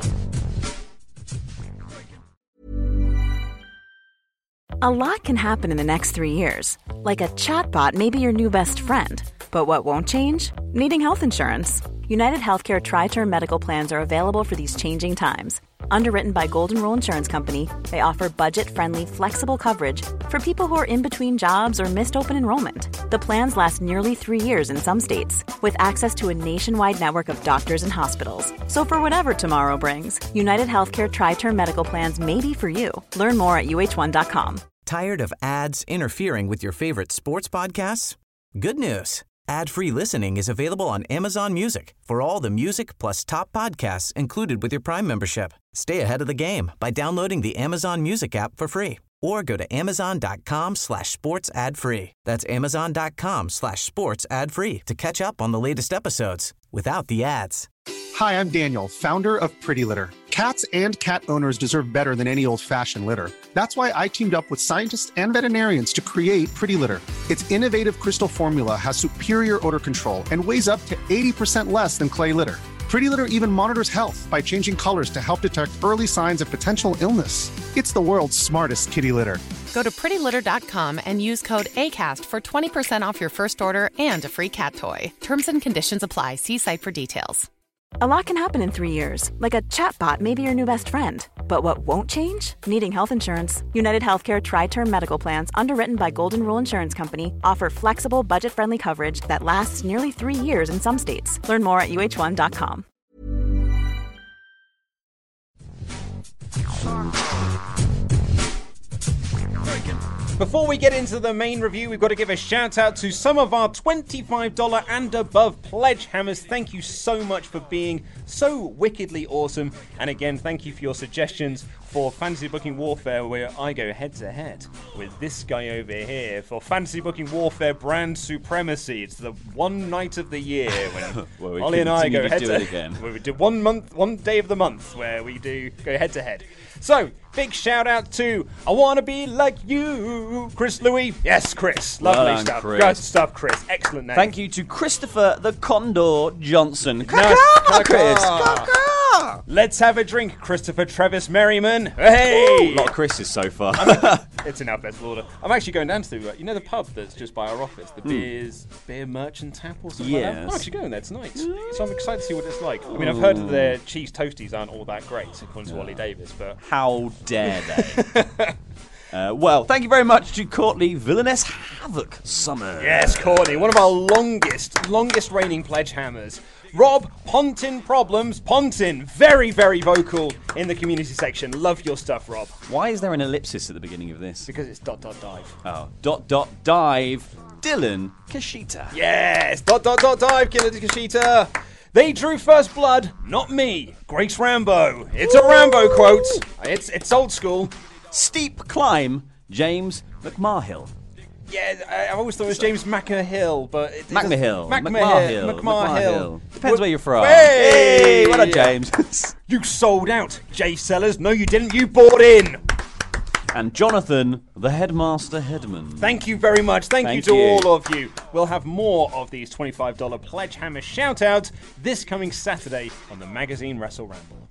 A lot can happen in the next three years. Like a chatbot may be your new best friend. But what won't change? Needing health insurance. United Healthcare Tri-Term Medical Plans are available for these changing times. Underwritten by Golden Rule Insurance Company, they offer budget-friendly, flexible coverage for people who are in between jobs or missed open enrollment. The plans last nearly three years in some states, with access to a nationwide network of doctors and hospitals. So for whatever tomorrow brings, United Healthcare Tri-Term Medical Plans may be for you. Learn more at U H one dot com. Tired of ads interfering with your favorite sports podcasts? Good news. Ad-free listening is available on Amazon Music for all the music plus top podcasts included with your Prime membership. Stay ahead of the game by downloading the Amazon Music app for free or go to amazon.com slash sports ad free. That's amazon.com slash sports ad free to catch up on the latest episodes without the ads. Hi, I'm Daniel, founder of Pretty Litter. Cats and cat owners deserve better than any old-fashioned litter. That's why I teamed up with scientists and veterinarians to create Pretty Litter. Its innovative crystal formula has superior odor control and weighs up to eighty percent less than clay litter. Pretty Litter even monitors health by changing colors to help detect early signs of potential illness. It's the world's smartest kitty litter. Go to pretty litter dot com and use code ACAST for twenty percent off your first order and a free cat toy. Terms and conditions apply. See site for details. A lot can happen in three years, like a chatbot may be your new best friend. But what won't change? Needing health insurance. United Healthcare Tri-Term Medical Plans, underwritten by Golden Rule Insurance Company, offer flexible, budget-friendly coverage that lasts nearly three years in some states. Learn more at U H one dot com. Before we get into the main review, we've got to give a shout out to some of our twenty-five dollars and above pledge hammers. Thank you so much for being so wickedly awesome. And again, thank you for your suggestions for Fantasy Booking Warfare, where I go head to head with this guy over here for Fantasy Booking Warfare Brand Supremacy. It's the one night of the year when Well, we Ollie and I continue go to head do to it again. where we do one month, one day of the month where we do go head to head. So, big shout out to I Wanna Be Like You, Chris Louis. Yes, Chris. Lovely Well done, stuff. Chris. Good stuff, Chris. Excellent name. Thank you to Christopher the Condor Johnson. Nice. Caw-caw, Chris. Caw-caw. Caw-caw. Let's have a drink, Christopher Travis Merriman. Hey! Ooh, a lot of Chris's so far. It's in alphabetical order. I'm actually going down to, uh, you know, the pub that's just by our office, the Beers Beer Merchant Tap or something like that? I'm Yes. actually going there tonight. So I'm excited to see what it's like. I mean, I've heard that their cheese toasties aren't all that great, according to Ollie Davis, but... How dare they? uh, well, thank you very much to Courtney Villainess Havoc Summer. Yes, Courtney, one of our longest, longest reigning pledge hammers. Rob Pontin Problems. Pontin, very, very vocal in the community section. Love your stuff, Rob. Why is there an ellipsis at the beginning of this? Because it's dot, dot, dive. Oh, dot, dot, dive, Dylan Kashita. Yes, dot, dot, dot, dive, Killer Kashita. They drew first blood, not me. Grace Rambo. It's a Rambo quote. It's, it's old school. Steep climb, James McMahill. Yeah, I, I always thought it was James McMahill, but it, McMahill. McMahill. McMahill. McMahill. Depends where you're from. Hey! Hey, what up, James? You sold out, Jay Sellers. No, you didn't. You bought in. And Jonathan, the headmaster headman. Thank you very much. Thank, Thank you to you. all of you. We'll have more of these twenty-five dollars Pledge Hammer shout-outs this coming Saturday on the Magazine Wrestle Ramble.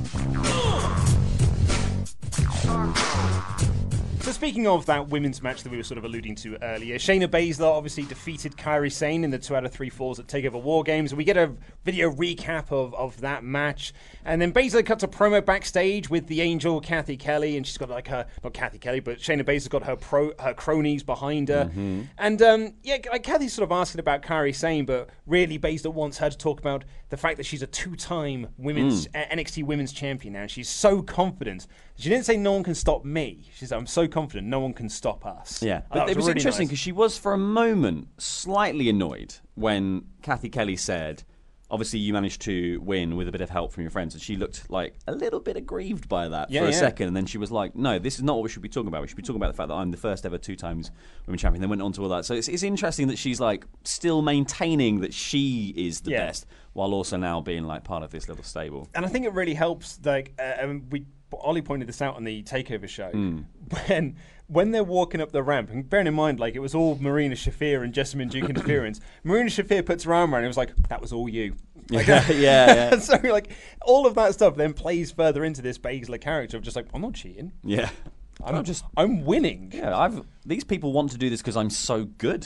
So speaking of that women's match that we were sort of alluding to earlier, Shayna Baszler obviously defeated Kairi Sane in the two out of three falls at TakeOver War Games. We get a video recap of, of that match. And then Baszler cuts a promo backstage with the Angel, Kathy Kelly, and she's got like her, not Kathy Kelly, but Shayna Baszler's got her pro, her cronies behind her. Mm-hmm. And um, yeah, like Kathy's sort of asking about Kairi Sane, but really Baszler wants her to talk about the fact that she's a two-time women's mm. uh, N X T Women's Champion now. And she's so confident. She didn't say no one can stop me. She said, I'm so confident no one can stop us. Yeah, but it was really interesting because nice. she was for a moment slightly annoyed when Kathy Kelly said, obviously you managed to win with a bit of help from your friends, and she looked like a little bit aggrieved by that yeah, for a yeah. second, and then she was like, no, this is not what we should be talking about. We should be talking about the fact that I'm the first ever two times women's champion. They went on to all that. So it's, it's interesting that she's like still maintaining that she is the yeah. best, while also now being like part of this little stable. And I think it really helps, like, uh, and we Ollie pointed this out on the TakeOver show, mm. when when they're walking up the ramp, and bearing in mind, like, it was all Marina Shafir and Jessamine Duke interference, Marina Shafir puts her arm around and it was like, that was all you. Like, yeah, yeah, yeah. So, like, all of that stuff then plays further into this Baszler character of just like, I'm not cheating. Yeah. I'm not just, I'm winning. Yeah, I've these people want to do this because I'm so good.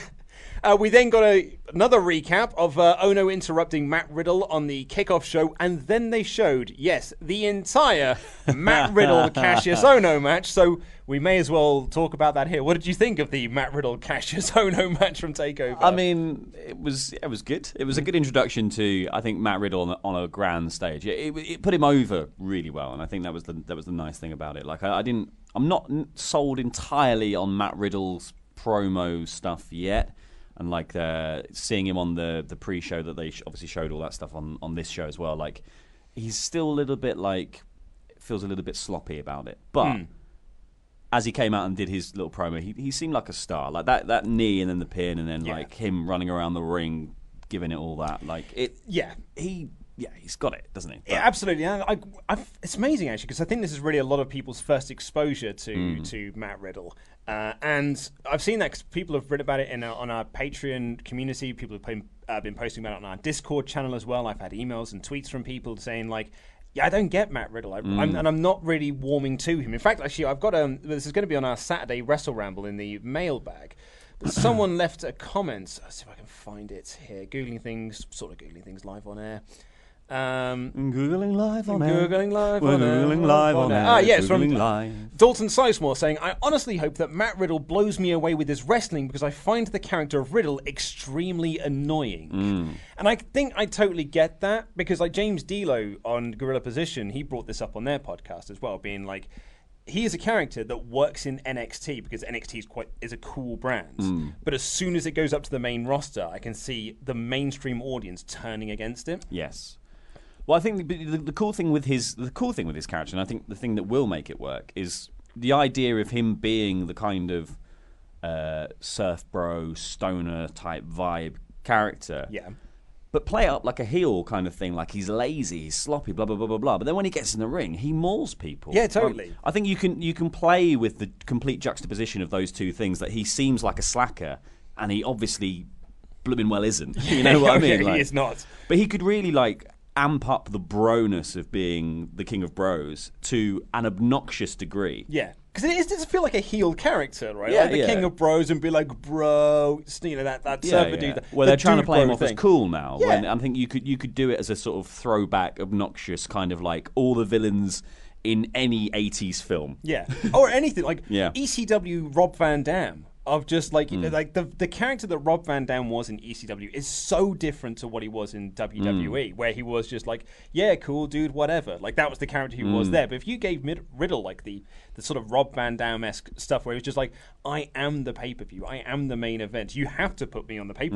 Uh, we then got a, another recap of uh, Ono interrupting Matt Riddle on the kickoff show, and then they showed, yes, the entire Matt Riddle Cassius Ono match. So we may as well talk about that here. What did you think of the Matt Riddle Cassius Ono match from TakeOver? I mean, it was it was good. It was a good introduction to, I think, Matt Riddle on a, on a grand stage. It, it, it put him over really well, and I think that was the that was the nice thing about it. Like I, I didn't, I'm not sold entirely on Matt Riddle's promo stuff yet. And like uh, seeing him on the, the pre-show that they sh- obviously showed all that stuff on, on this show as well. Like he's still a little bit like feels a little bit sloppy about it. But mm. as he came out and did his little promo, he he seemed like a star. Like that, that knee and then the pin and then yeah. like him running around the ring, giving it all that. Like it. Yeah. He. Yeah, he's got it, doesn't he? But yeah, absolutely. And I, I've, it's amazing actually because I think this is really a lot of people's first exposure to mm. to Matt Riddle. Uh, and I've seen that because people have written about it in our, on our Patreon community. People have been, uh, been posting about it on our Discord channel as well. I've had emails and tweets from people saying like, yeah, I don't get Matt Riddle. I, mm. I'm, and I'm not really warming to him. In fact, actually, I've got um, this is going to be on our Saturday Wrestle Ramble in the mailbag. But someone left a comment. Let's see if I can find it here. Googling things, sort of Googling things live on air. Um, Googling live on air. Googling live We're on air. Googling live on air. Ah, yes, Googling from live. Dalton Sizemore saying, I honestly hope that Matt Riddle blows me away with his wrestling because I find the character of Riddle extremely annoying. Mm. And I think I totally get that because like James D'Lo on Gorilla Position, he brought this up on their podcast as well, being like, he is a character that works in N X T because N X T is quite is a cool brand. Mm. But as soon as it goes up to the main roster, I can see the mainstream audience turning against it. Yes. Well, I think the, the, the cool thing with his the cool thing with his character, and I think the thing that will make it work, is the idea of him being the kind of uh, surf bro, stoner type vibe character. Yeah. But play it up like a heel kind of thing, like he's lazy, he's sloppy, blah blah blah blah blah. But then when he gets in the ring, he mauls people. Yeah, totally. Um, I think you can you can play with the complete juxtaposition of those two things. That he seems like a slacker, and he obviously blooming well isn't. You know what I mean? Yeah, like, he is not. But he could really like amp up the broness of being the king of bros to an obnoxious degree. Yeah. Because it does feel like a heel character, right? Yeah, like the yeah. king of bros and be like, bro, you know, that, that yeah, surfer yeah. dude. Well, the they're trying to dude play him bro off thing. as cool now. Yeah. When I think you could you could do it as a sort of throwback, obnoxious kind of like all the villains in any eighties film. Yeah. Or anything. Like yeah. E C W Rob Van Dam. Of just like Mm. like the the character that Rob Van Dam was in E C W is so different to what he was in W W E, Mm. where he was just like, yeah, cool dude, whatever. Like that was the character he Mm. was there. But if you gave Mid- Riddle like the the sort of Rob Van Dam-esque stuff, where it was just like, I am the pay per view, I am the main event. You have to put me on the pay per view. Mm.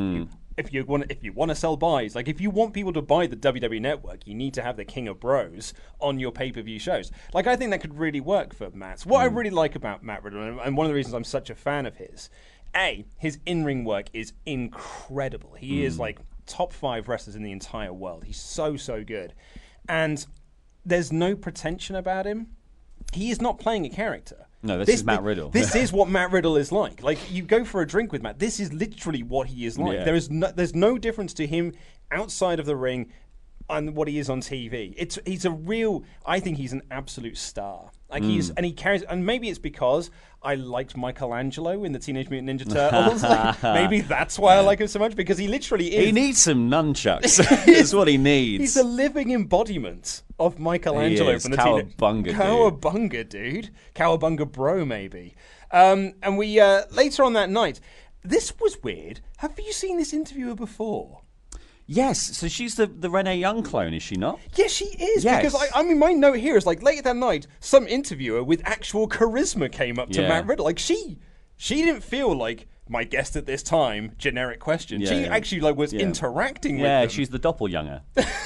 if you want if you want to sell buys, like if you want people to buy the W W E Network, you need to have the King of Bros on your pay-per-view shows. Like I think that could really work for Matt. What mm. I really like about Matt Riddle, and one of the reasons I'm such a fan of his, A, his in-ring work is incredible. He mm. is like top five wrestlers in the entire world. He's so, so good. And there's no pretension about him. He is not playing a character. No, this, this is Matt Riddle. This is what Matt Riddle is like. Like, you go for a drink with Matt, this is literally what he is like. Yeah. There is no, there's no difference to him outside of the ring and what he is on T V. It's he's a real. I think he's an absolute star. Like mm. he's and he carries. And maybe it's because I liked Michelangelo in the Teenage Mutant Ninja Turtles. Like, maybe that's why I like him so much, because he literally is. He needs some nunchucks. That's what he needs. He's a living embodiment of Michelangelo he is. from the Cowabunga, Teenage Cowabunga, dude. Cowabunga, bro, maybe. Um, and we uh, later on that night, this was weird. Have you seen this interviewer before? Yes, so she's the, the Renee Young clone, is she not? Yes, she is. Yes. Because, I, I mean, my note here is like, later that night, some interviewer with actual charisma came up to yeah. Matt Riddle. Like, she she didn't feel like, my guest at this time, generic question. Yeah, she yeah. actually like was yeah. interacting with yeah, them. Yeah, she's the doppelganger.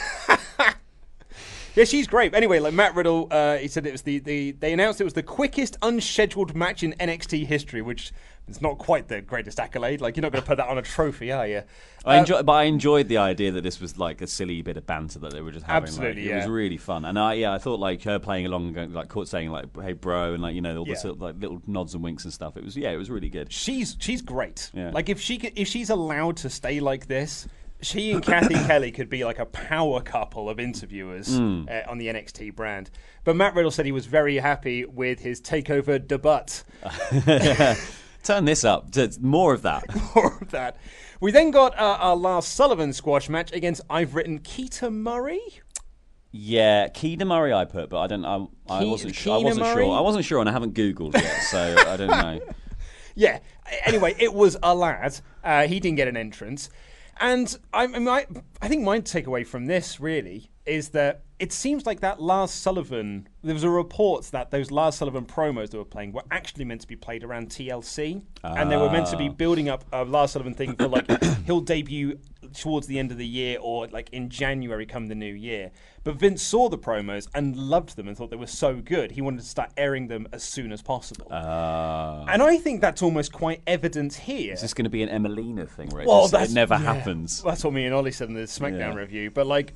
Yeah, she's great. Anyway, like Matt Riddle, uh, he said it was the, the they announced it was the quickest unscheduled match in N X T history, which is not quite the greatest accolade. Like, you're not going to put that on a trophy, are you? I uh, enjoy, but I enjoyed the idea that this was like a silly bit of banter that they were just having. Absolutely, like, yeah. It was really fun, and I yeah, I thought like her playing along and going, like Court saying like "Hey, bro," and like you know all the Yeah. sort of, like little nods and winks and stuff. It was yeah, it was really good. She's she's great. Yeah. Like if she could, if she's allowed to stay like this, she and Kathy Kelly could be like a power couple of interviewers Mm. uh, on the N X T brand. But Matt Riddle said he was very happy with his takeover debut. Turn this up. To more of that. More of that. We then got uh, our Lars Sullivan squash match against, I've written, Keita Murray. Yeah, Keita Murray I put, but I don't. I, I Ke- wasn't sure. I Keena wasn't Murray? sure. I wasn't sure, and I haven't Googled yet, so I don't know. Yeah. Anyway, it was a lad. Uh, he didn't get an entrance. And I, I, mean, I, I think my takeaway from this, really, is that it seems like that Lars Sullivan, there was a report that those Lars Sullivan promos they were playing were actually meant to be played around T L C. Ah. And they were meant to be building up a Lars Sullivan thing for, like, he'll debut towards the end of the year or, like, in January come the new year. But Vince saw the promos and loved them and thought they were so good, he wanted to start airing them as soon as possible. Uh, and I think that's almost quite evident here. Is this going to be an Emelina thing, right? Well, Just, that's, it never yeah, happens. That's what me and Ollie said in the SmackDown Yeah. review. But, like,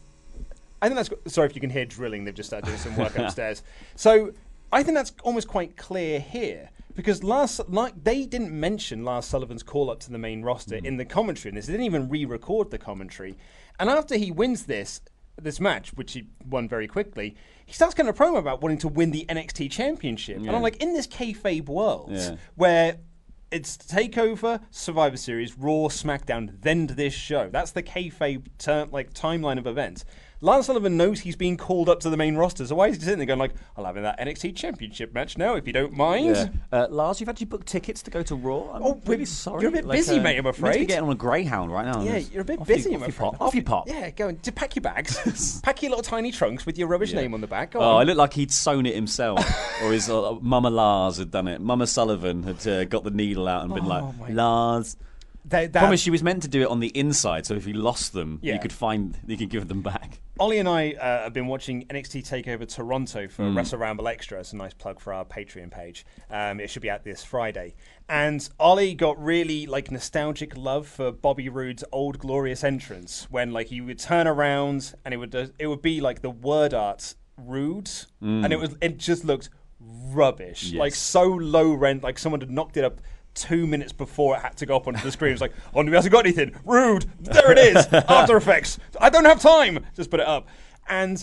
I think that's... Sorry if you can hear drilling. They've just started doing some work upstairs. So I think that's almost quite clear here. Because last, like, they didn't mention Lars Sullivan's call-up to the main roster mm. in the commentary in this. They didn't even re-record the commentary. And after he wins this this match, which he won very quickly, he starts getting a promo about wanting to win the N X T Championship. Yeah. And I'm like, in this kayfabe world, yeah. where it's TakeOver, Survivor Series, Raw, SmackDown, then to this show. That's the kayfabe term, like timeline of events. Lars Sullivan knows he's being called up to the main roster, so why is he sitting there going like, I'll have that N X T Championship match now, if you don't mind? Yeah. Uh, Lars, you've actually booked tickets to go to Raw? I'm oh, really sorry. You're a bit like, busy, uh, mate, I'm You're meant to afraid. be getting on a Greyhound right now. Yeah, you're a bit off busy, you, I'm off afraid. You pop. Off you pop. Yeah, go and pack your bags. Pack your little tiny trunks with your rubbish Yeah. name on the back. Go oh, on. I look like he'd sewn it himself. Or his uh, Mama Lars had done it. Mama Sullivan had uh, got the needle out and been Oh, like, Lars... That, that, Promise she was meant to do it on the inside, so if you lost them, Yeah. you could find, you could give them back. Ollie and I uh, have been watching N X T TakeOver Toronto for Mm. Wrestle Ramble Extra. It's a nice plug for our Patreon page. Um, it should be out this Friday. And Ollie got really like nostalgic love for Bobby Roode's old glorious entrance when like he would turn around and it would uh, it would be like the word art Rude, Mm. and it was it just looked rubbish, Yes. like so low rent, like someone had knocked it up two minutes before it had to go up onto the screen. It was like, oh, nobody hasn't got anything. Rude. There it is. After Effects. I don't have time. Just put it up. And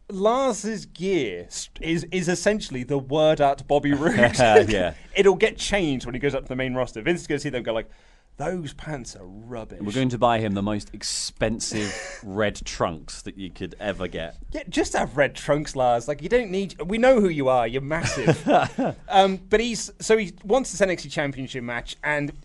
Lars's gear is is essentially the word art Bobby Roode. Yeah. It'll get changed when he goes up to the main roster. Vince is going to see them and go like, those pants are rubbish. We're going to buy him the most expensive red trunks that you could ever get. Yeah, just have red trunks, Lars. Like, you don't need... We know who you are. You're massive. um, but he's... So he wants this N X T Championship match, and he's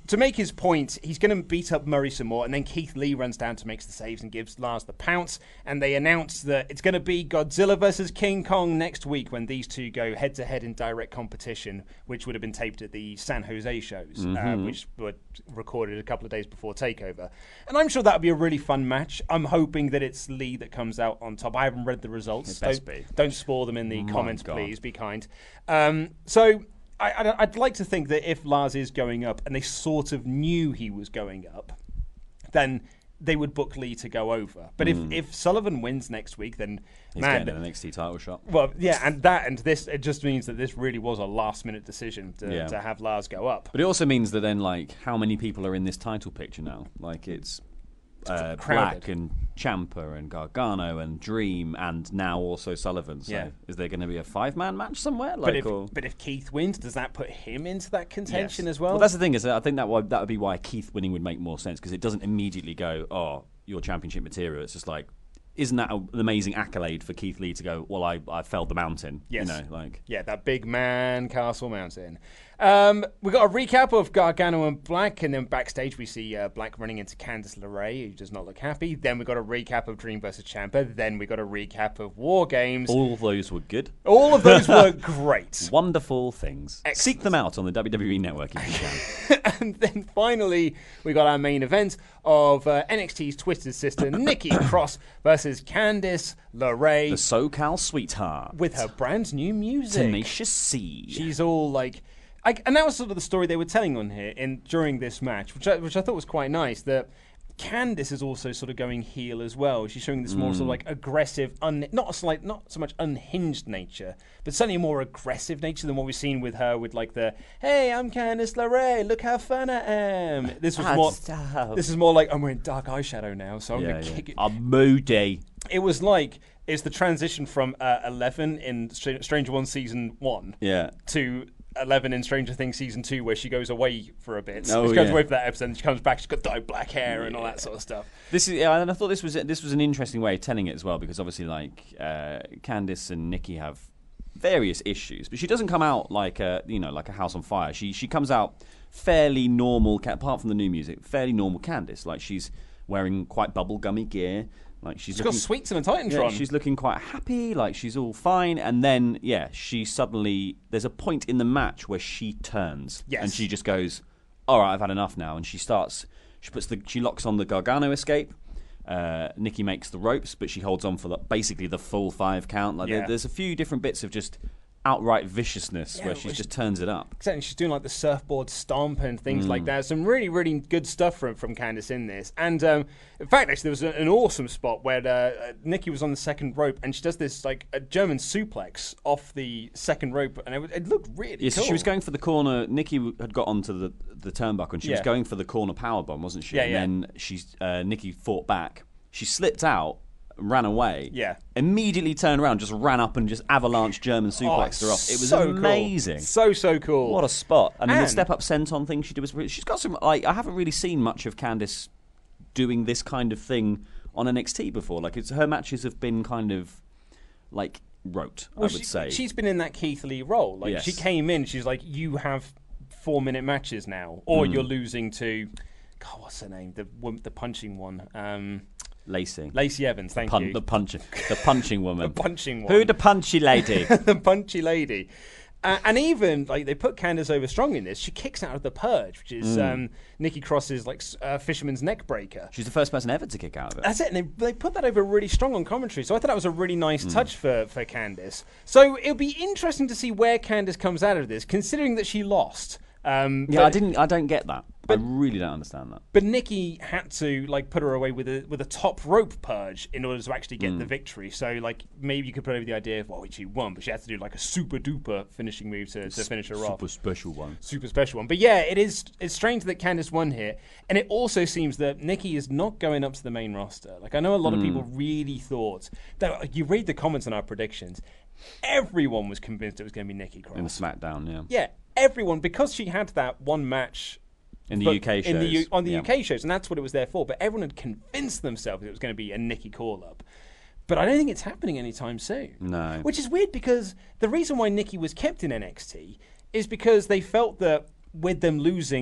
to make his point, he's going to beat up Murray some more, and then Keith Lee runs down to make the saves and gives Lars the pounce, and they announce that it's going to be Godzilla versus King Kong next week when these two go head-to-head in direct competition, which would have been taped at the San Jose shows, mm-hmm. uh, which were recorded a couple of days before TakeOver. And I'm sure that would be a really fun match. I'm hoping that it's Lee that comes out on top. I haven't read the results. It best don't, be. don't spoil them in the My comments, God. please. Be kind. Um, so... I, I'd like to think that if Lars is going up and they sort of knew he was going up, then they would book Lee to go over. But mm. if, if Sullivan wins next week, then he's man, getting an N X T title shot. Well, yeah, and that and this it just means that this really was a last minute decision to, yeah. to have Lars go up. But it also means that then, like, how many people are in this title picture now? Like, it's uh, Black and Ciampa and Gargano and Dream and now also Sullivan. So yeah. is there going to be a five-man match somewhere? Like, but, if, or... but if Keith wins, does that put him into that contention yes. as well? Well, that's the thing is that I think that would, that would be why Keith winning would make more sense, because it doesn't immediately go, oh, you're championship material. It's just like, isn't that an amazing accolade for Keith Lee to go, well, I, I felled the mountain? Yes. You know, like... Yeah, that big man, Castle Mountain. Um, we got a recap of Gargano and Black, and then backstage we see uh, Black running into Candice LeRae, who does not look happy. Then we got a recap of Dream versus Ciampa. Then we got a recap of War Games. All of those were good. All of those were great. Wonderful things. Excellent. Seek them out on the W W E Network if you can. And then finally, we got our main event of uh, N X T's twisted sister, Nikki Cross, versus Candice LeRae. The SoCal sweetheart. With her brand new music. Tenacious C. She's all like... I, and that was sort of the story they were telling on here in during this match, which I, which I thought was quite nice, that Candice is also sort of going heel as well. She's showing this more mm. sort of like aggressive, un, not a slight, not so much unhinged nature, but certainly a more aggressive nature than what we've seen with her with like the, hey, I'm Candice LeRae, look how fun I am. This was more, stop. This is more like, I'm wearing dark eyeshadow now, so I'm yeah, going to yeah. kick it. I'm moody. It was like, it's the transition from uh, Eleven in Str- Stranger One Season one yeah. to Eleven in Stranger Things Season two, where she goes away for a bit. Oh, she goes yeah. away for that episode, and she comes back, she's got dyed black hair yeah. and all that sort of stuff. This is, yeah, and I thought this was this was an interesting way of telling it as well, because obviously, like, uh, Candice and Nikki have various issues, but she doesn't come out like a, you know, like a house on fire. She she comes out fairly normal, apart from the new music, fairly normal Candice. Like, she's wearing quite bubblegummy gear. Like she's, she's looking, got sweets and a Titantron. Yeah, she's looking quite happy, like she's all fine, and then yeah, she suddenly there's a point in the match where she turns, yes. and she just goes, "All right, I've had enough now," and she starts. She puts the she locks on the Gargano escape. Uh, Nikki makes the ropes, but she holds on for the, basically the full five count. Like yeah. there, there's a few different bits of just outright viciousness yeah, where she just turns it up. Exactly, she's doing like the surfboard stomp and things mm. like that. Some really, really good stuff from from Candice in this. And um, in fact, actually, there was a, an awesome spot where uh, Nikki was on the second rope and she does this like a German suplex off the second rope, and it, it looked really yeah, cool. So she was going for the corner. Nikki had got onto the the turnbuckle, and she yeah. was going for the corner powerbomb, wasn't she? Yeah, and yeah. then she's uh, Nikki fought back. She slipped out. Ran away. Yeah. Immediately turned around, just ran up and just avalanche German suplexed oh, her off. It was so amazing. Cool. So so cool. What a spot! And, and then the step up senton thing she did was. Really, she's got some. Like I haven't really seen much of Candice doing this kind of thing on N X T before. Like it's her matches have been kind of like rote. Well, I would she, say she's been in that Keith Lee role. Like yes. she came in, she's like, you have four minute matches now, or mm. you're losing to. God, what's her name? The the punching one. Um, Lacey. Lacey Evans, thank Pun- you. The punching, the punching woman. the punching one. Who the punchy lady? the punchy lady. Uh, and even like they put Candice over strong in this. She kicks out of the Purge, which is mm. um, Nikki Cross's like uh, fisherman's neck breaker. She's the first person ever to kick out of it. That's it. And they, they put that over really strong on commentary. So I thought that was a really nice mm. touch for for Candice. So it'll be interesting to see where Candice comes out of this, considering that she lost. Um, yeah, I didn't. I don't get that. But, I really don't understand that. But Nikki had to like put her away with a with a top rope purge in order to actually get mm. the victory. So like maybe you could put over the idea of well she won, but she had to do like a super duper finishing move to, to finish her super off. Super special one. Super special one. But yeah, it is. It's strange that Candice won here, and it also seems that Nikki is not going up to the main roster. Like I know a lot mm. of people really thought that. Like, you read the comments on our predictions. Everyone was convinced it was going to be Nikki Cross in the SmackDown. Yeah. Yeah. Everyone, because she had that one match in the U K shows, in the U- on the yeah. U K shows, and that's what it was there for. But everyone had convinced themselves it was going to be a Nikki call-up. But I don't think it's happening anytime soon. No. Which is weird because the reason why Nikki was kept in N X T is because they felt that with them losing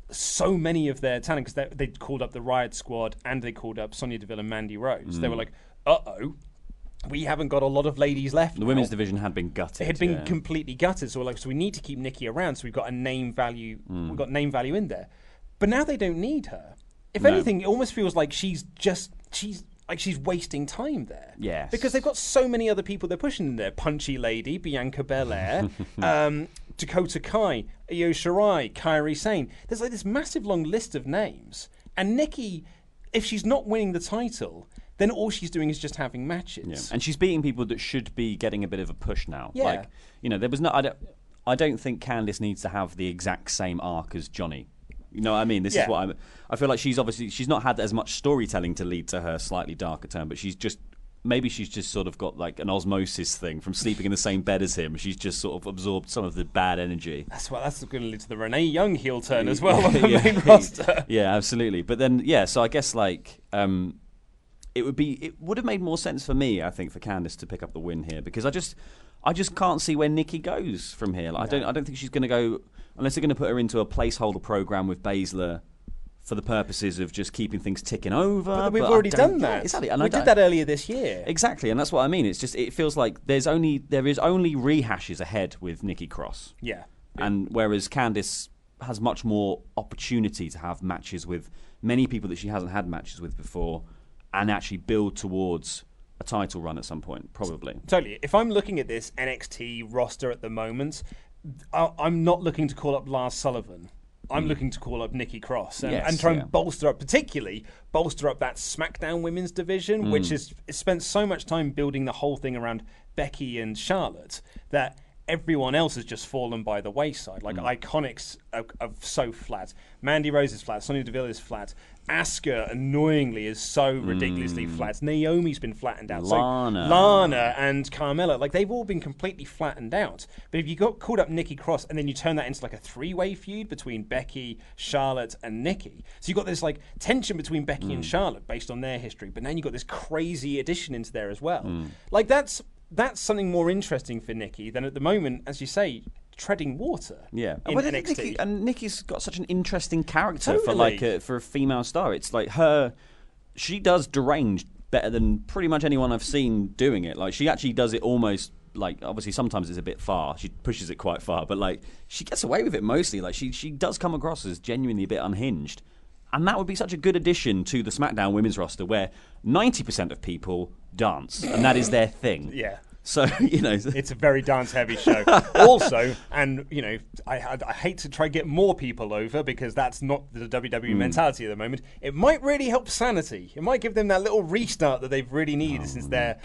so many of their talent, because they, they called up the Riot Squad and they called up Sonya Deville and Mandy Rose. Mm. They were like, uh-oh, we haven't got a lot of ladies left. The now. women's division had been gutted. It had been yeah. completely gutted. So we're like, so we need to keep Nikki around. So we've got a name value. Mm. We've got name value in there. But now they don't need her. If No. anything, it almost feels like she's just she's like she's wasting time there. Yes. Because they've got so many other people they're pushing in there. Punchy Lady, Bianca Belair, um, Dakota Kai, Io Shirai, Kairi Sane. There's like this massive long list of names. And Nikki, if she's not winning the title, then all she's doing is just having matches. Yeah. And she's beating people that should be getting a bit of a push now. Yeah. Like, you know, there was no. I don't. I don't think Candice needs to have the exact same arc as Johnny. You know what I mean? This Yeah. is what I'm. I feel like she's obviously she's not had as much storytelling to lead to her slightly darker turn, but she's just. Maybe she's just sort of got like an osmosis thing from sleeping in the same bed as him. She's just sort of absorbed some of the bad energy. That's what that's going to lead to the Renee Young heel turn as well on the yeah, main roster. Yeah, absolutely. But then, yeah, so I guess like um, it would be it would have made more sense for me, I think, for Candice to pick up the win here, because I just I just can't see where Nikki goes from here. Like, no. I don't I don't think she's going to go unless they're going to put her into a placeholder program with Baszler for the purposes of just keeping things ticking over. But we've but already I don't- done that. Yeah, exactly. And we I don't- did that earlier this year. Exactly, and that's what I mean. It's just it feels like there's only there is only rehashes ahead with Nikki Cross. Yeah. And whereas Candice has much more opportunity to have matches with many people that she hasn't had matches with before, and actually build towards a title run at some point, probably. Totally. If I'm looking at this N X T roster at the moment, I- I'm not looking to call up Lars Sullivan. I'm mm. looking to call up Nikki Cross and, Yes, and try yeah. and bolster up, particularly bolster up that SmackDown women's division, Mm. which has spent so much time building the whole thing around Becky and Charlotte that everyone else has just fallen by the wayside. Like, mm. Iconics are, are so flat. Mandy Rose is flat. Sonya Deville is flat. Asuka, annoyingly, is so ridiculously Mm. flat. Naomi's been flattened out. Lana. So Lana and Carmella, like, they've all been completely flattened out. But if you got called up Nikki Cross and then you turn that into like a three-way feud between Becky, Charlotte, and Nikki, so you've got this like tension between Becky Mm. and Charlotte based on their history, but then you've got this crazy addition into there as well. Mm. Like, that's that's something more interesting for Nikki than at the moment, as you say, treading water. Yeah, in Well, N X T. Nikki, and Nikki's got such an interesting character for Totally. like a, for a female star. It's like her, she does deranged better than pretty much anyone I've seen doing it. Like, she actually does it almost like, obviously sometimes it's a bit far. She pushes it quite far, but like she gets away with it mostly. Like she she does come across as genuinely a bit unhinged. And that would be such a good addition to the SmackDown women's roster, where ninety percent of people dance, and that is their thing. Yeah. So, you know. It's a very dance-heavy show. Also, and, you know, I, I, I hate to try and get more people over, because that's not the W W E Mm. mentality at the moment. It might really help Sanity. It might give them that little restart that they've really needed Oh, since their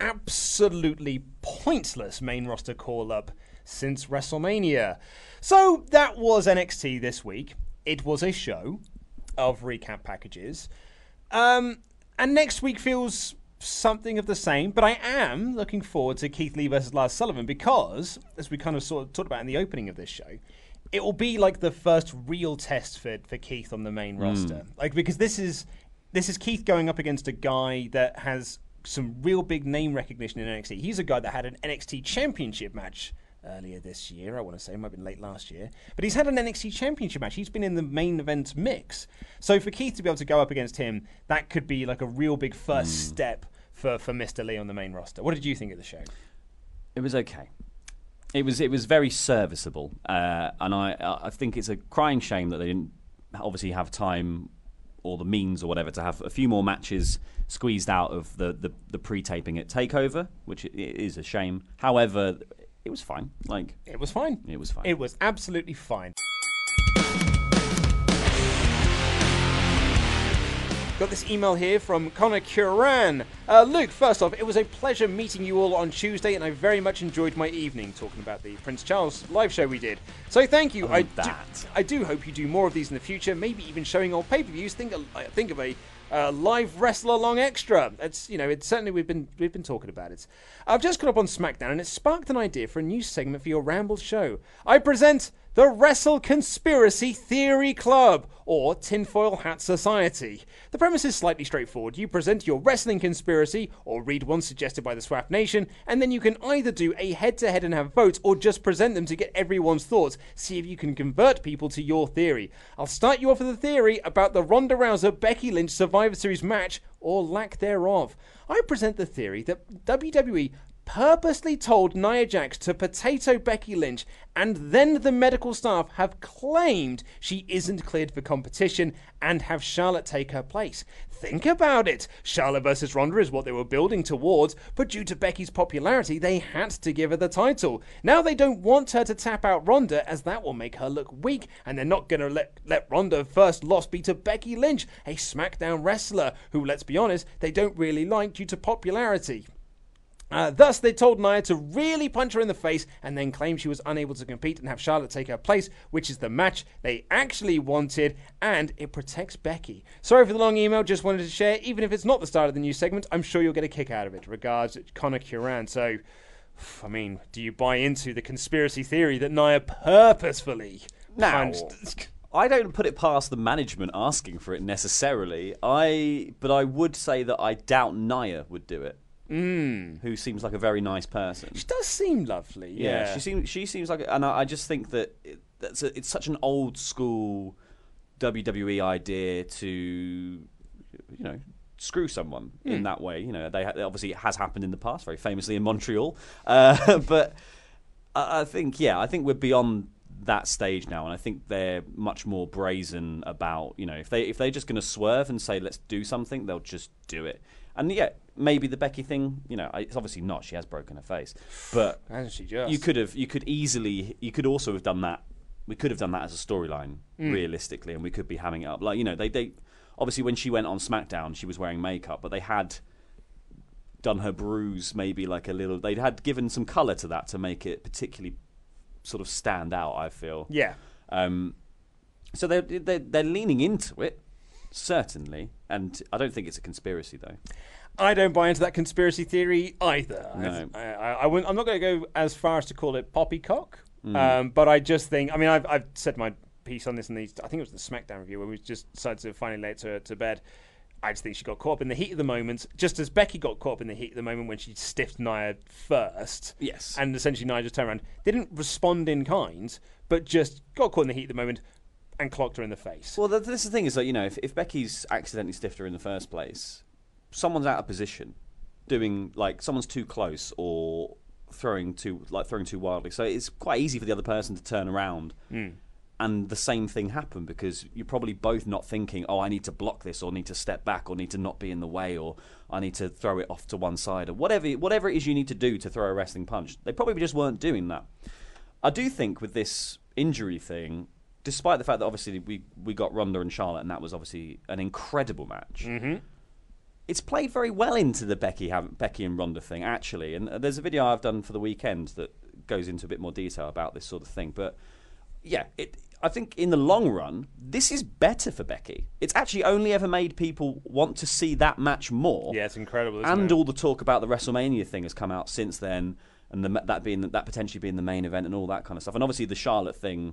absolutely pointless main roster call-up since WrestleMania. So that was N X T this week. It was a show of recap packages. Um, and next week feels something of the same, but I am looking forward to Keith Lee versus Lars Sullivan, because, as we kind of sort of talked about in the opening of this show, it will be like the first real test for for Keith on the main Mm. roster. Like, because this is this is Keith going up against a guy that has some real big name recognition in N X T. He's a guy that had an N X T championship match earlier this year, I want to say. It might have been late last year. But he's had an N X T championship match. He's been in the main event mix. So for Keith to be able to go up against him, that could be like a real big first Mm. step for, for Mister Lee on the main roster. What did you think of the show? It was okay. It was it was very serviceable, uh, and I I think it's a crying shame that they didn't obviously have time or the means or whatever to have a few more matches squeezed out of the, the, the pre-taping at TakeOver, which i- is a shame. However, it was fine. Like It was fine. It was fine. It was absolutely fine. Got this email here from Connor Curran. Uh, Luke, first off, it was a pleasure meeting you all on Tuesday, and I very much enjoyed my evening talking about the Prince Charles live show we did. So thank you. Oh, I, that. Do, I do hope you do more of these in the future, maybe even showing old pay-per-views. Think, of- think of a uh, live wrestler long extra. It's you know, it's certainly we've been we've been talking about it. I've just got up on SmackDown, and it sparked an idea for a new segment for your Ramble show. I present the Wrestle Conspiracy Theory Club, or Tinfoil Hat Society. The premise is slightly straightforward. You present your wrestling conspiracy, or read one suggested by the Swap Nation, and then you can either do a head-to-head and have votes, or just present them to get everyone's thoughts. See if you can convert people to your theory. I'll start you off with a theory about the Ronda Rousey-Becky Lynch Survivor Series match, or lack thereof. I present the theory that W W E purposely told Nia Jax to potato Becky Lynch, and then the medical staff have claimed she isn't cleared for competition and have Charlotte take her place. Think about it. Charlotte versus Ronda is what they were building towards, but due to Becky's popularity, they had to give her the title. Now they don't want her to tap out Ronda, as that will make her look weak, and they're not going to let, let Ronda's first loss be to Becky Lynch, a SmackDown wrestler who, let's be honest, they don't really like due to popularity. Uh, thus, they told Nia to really punch her in the face and then claim she was unable to compete and have Charlotte take her place, which is the match they actually wanted, and it protects Becky. Sorry for the long email, just wanted to share. Even if it's not the start of the new segment, I'm sure you'll get a kick out of it. Regards, Connor Curran. So, I mean, do you buy into the conspiracy theory that Nia purposefully Now, punched... I don't put it past the management asking for it necessarily. I, But I would say that I doubt Nia would do it. Mm. Who seems like a very nice person. She does seem lovely. Yeah, yeah she seems. She seems like, and I, I just think that it, that's a, it's such an old school W W E idea to, you know, screw someone mm. in that way. You know, they obviously it has happened in the past, very famously in Montreal. Uh, but I, I think, yeah, I think we're beyond that stage now, and I think they're much more brazen about, you know, if they if they're just going to swerve and say let's do something, they'll just do it. And yeah, maybe the Becky thing, you know, it's obviously not. She has broken her face, but hasn't she just? You could have, you could easily, you could also have done that. We could have done that as a storyline, mm. realistically, and we could be having it up. Like, you know, they, they obviously when she went on SmackDown, she was wearing makeup, but they had done her bruise maybe like a little. They had given some colour to that to make it particularly sort of stand out. I feel. Yeah. Um. So they they they're leaning into it. Certainly, and I don't think it's a conspiracy, though. I don't buy into that conspiracy theory either. No. I, I, I wouldn't, I'm not going to go as far as to call it poppycock, mm. um, but I just think, I mean, I've, I've said my piece on this in the, I think it was the SmackDown review where we just decided to finally lay it to, to bed. I just think she got caught up in the heat of the moment, just as Becky got caught up in the heat of the moment when she stiffed Nia first. Yes. And essentially Nia just turned around, didn't respond in kind, but just got caught in the heat of the moment and clocked her in the face. Well, the, this is the thing is that, you know, if, if Becky's accidentally stiffed her in the first place, someone's out of position, doing, like, someone's too close or throwing too, like, throwing too wildly. So it's quite easy for the other person to turn around mm. and the same thing happen, because you're probably both not thinking, oh, I need to block this, or need to step back, or need to not be in the way, or I need to throw it off to one side, or whatever, whatever it is you need to do to throw a wrestling punch. They probably just weren't doing that. I do think with this injury thing, despite the fact that obviously we, we got Ronda and Charlotte, and that was obviously an incredible match, mm-hmm. it's played very well into the Becky Becky and Ronda thing, actually. And there's a video I've done for the weekend that goes into a bit more detail about this sort of thing. But yeah, it, I think in the long run, this is better for Becky. It's actually only ever made people want to see that match more. Yeah, it's incredible, isn't and it? all the talk about the WrestleMania thing has come out since then, and the, that being that potentially being the main event and all that kind of stuff. And obviously the Charlotte thing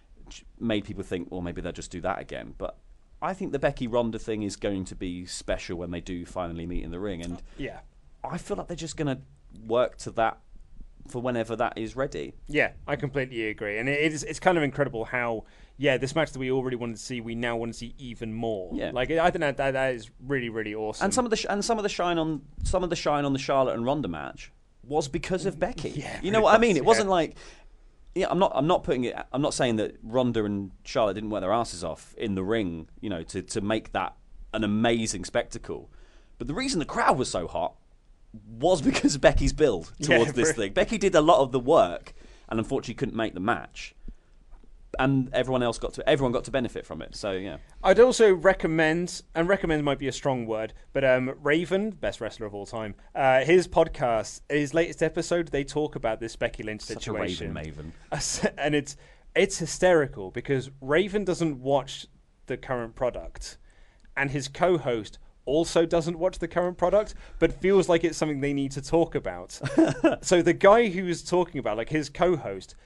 made people think, well, maybe they'll just do that again. But I think the Becky Ronda thing is going to be special when they do finally meet in the ring, and yeah, I feel like they're just going to work to that for whenever that is ready. Yeah, I completely agree, and it is, it's kind of incredible how, yeah, this match that we already wanted to see, we now want to see even more. Yeah, like I think that, that that is really really awesome. And some of the sh- and some of the shine on some of the shine on the Charlotte and Ronda match was because of Becky. Yeah, you know what I mean? It yeah. wasn't like. Yeah, I'm not. I'm not putting it. I'm not saying that Ronda and Charlotte didn't work their asses off in the ring, you know, to, to make that an amazing spectacle. But the reason the crowd was so hot was because of Becky's build towards yeah, this thing. Becky did a lot of the work, and unfortunately couldn't make the match. And everyone else got to everyone got to benefit from it. So yeah, I'd also recommend, and recommend might be a strong word, but um, Raven, best wrestler of all time, uh, his podcast, his latest episode, they talk about this Becky Lynch Such situation. a Raven maven, and it's it's hysterical because Raven doesn't watch the current product, and his co-host also doesn't watch the current product, but feels like it's something they need to talk about. So the guy who's talking about, like his co-host,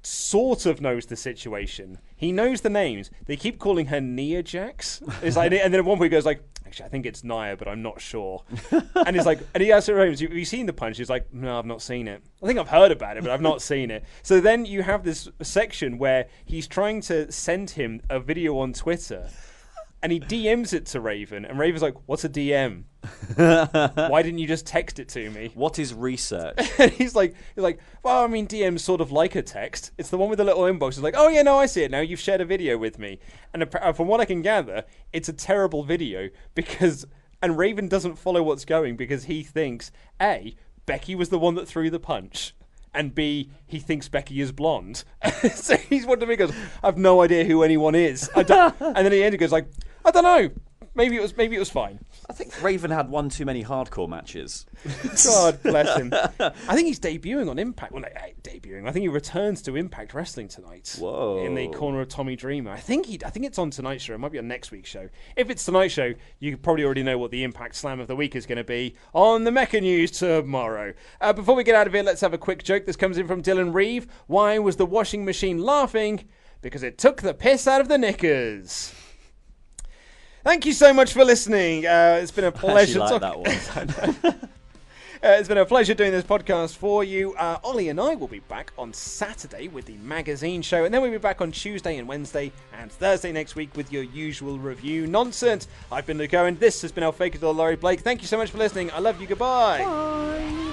sort of knows the situation. He knows the names. They keep calling her Nia Jax. It's like, and then at one point he goes like, actually, I think it's Nia, but I'm not sure. And he's like, and he asks her, have you seen the punch? He's like, no, I've not seen it. I think I've heard about it, but I've not seen it. So then you have this section where he's trying to send him a video on Twitter, and he D Ms it to Raven, and Raven's like, what's a D M? Why didn't you just text it to me? What is research? And he's like, he's like, well, I mean, D M's sort of like a text. It's the one with the little inbox. It's like, oh yeah, no, I see it now. You've shared a video with me, and from what I can gather, it's a terrible video because, and Raven doesn't follow what's going because he thinks A, Becky was the one that threw the punch, and B, he thinks Becky is blonde. So he's wondering, he goes, I have no idea who anyone is. I don't, and then at the end he goes like, I don't know. Maybe it was maybe it was fine. I think Raven had one too many hardcore matches. God bless him. I think he's debuting on Impact. Well, no, debuting. I think he returns to Impact Wrestling tonight. Whoa! In the corner of Tommy Dreamer. I think he. I think it's on tonight's show. It might be on next week's show. If it's tonight's show, you probably already know what the Impact Slam of the week is going to be on the Mecha News tomorrow. Uh, before we get out of here, let's have a quick joke. This comes in from Dylan Reeve. Why was the washing machine laughing? Because it took the piss out of the knickers. Thank you so much for listening. Uh, it's been a pleasure. I actually like that one. uh, it's been a pleasure doing this podcast for you. Uh, Ollie and I will be back on Saturday with the magazine show, and then we'll be back on Tuesday and Wednesday and Thursday next week with your usual review nonsense. I've been Luke Owen. This has been El Fakador Laurie Blake. Thank you so much for listening. I love you. Goodbye. Bye.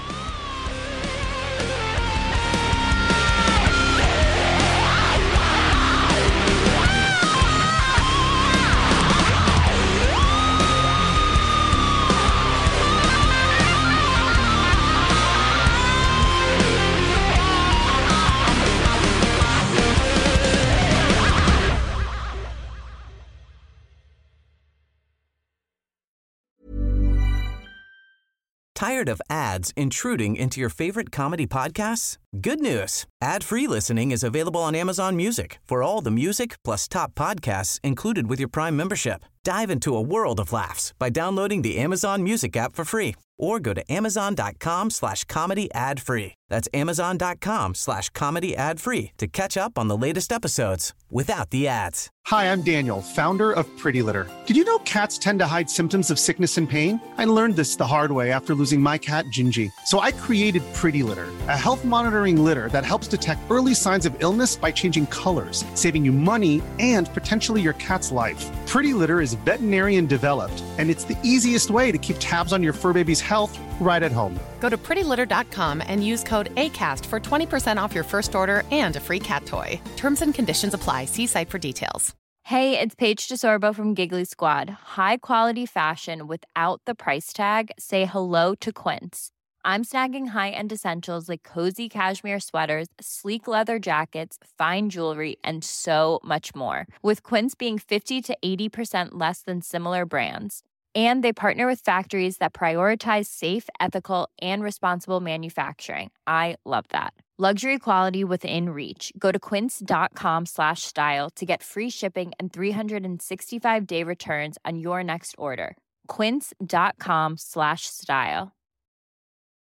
Tired of ads intruding into your favorite comedy podcasts? Good news. Ad-free listening is available on Amazon Music for all the music plus top podcasts included with your Prime membership. Dive into a world of laughs by downloading the Amazon Music app for free or go to amazon.com slash comedy ad free. That's amazon.com slash comedy ad free to catch up on the latest episodes without the ads. Hi, I'm Daniel, founder of Pretty Litter. Did you know cats tend to hide symptoms of sickness and pain? I learned this the hard way after losing my cat, Gingy. So I created Pretty Litter, a health monitoring litter that helps detect early signs of illness by changing colors, saving you money and potentially your cat's life. Pretty Litter is veterinarian developed, and it's the easiest way to keep tabs on your fur baby's health right at home. Go to pretty litter dot com and use code ACAST for twenty percent off your first order and a free cat toy. Terms and conditions apply. See site for details. Hey, it's Paige DeSorbo from Giggly Squad. High quality fashion without the price tag. Say hello to Quince. I'm snagging high-end essentials like cozy cashmere sweaters, sleek leather jackets, fine jewelry, and so much more. With Quince being fifty to eighty percent less than similar brands. And they partner with factories that prioritize safe, ethical, and responsible manufacturing. I love that. Luxury quality within reach. Go to quince.com slash style to get free shipping and three sixty-five day returns on your next order. Quince.com slash style.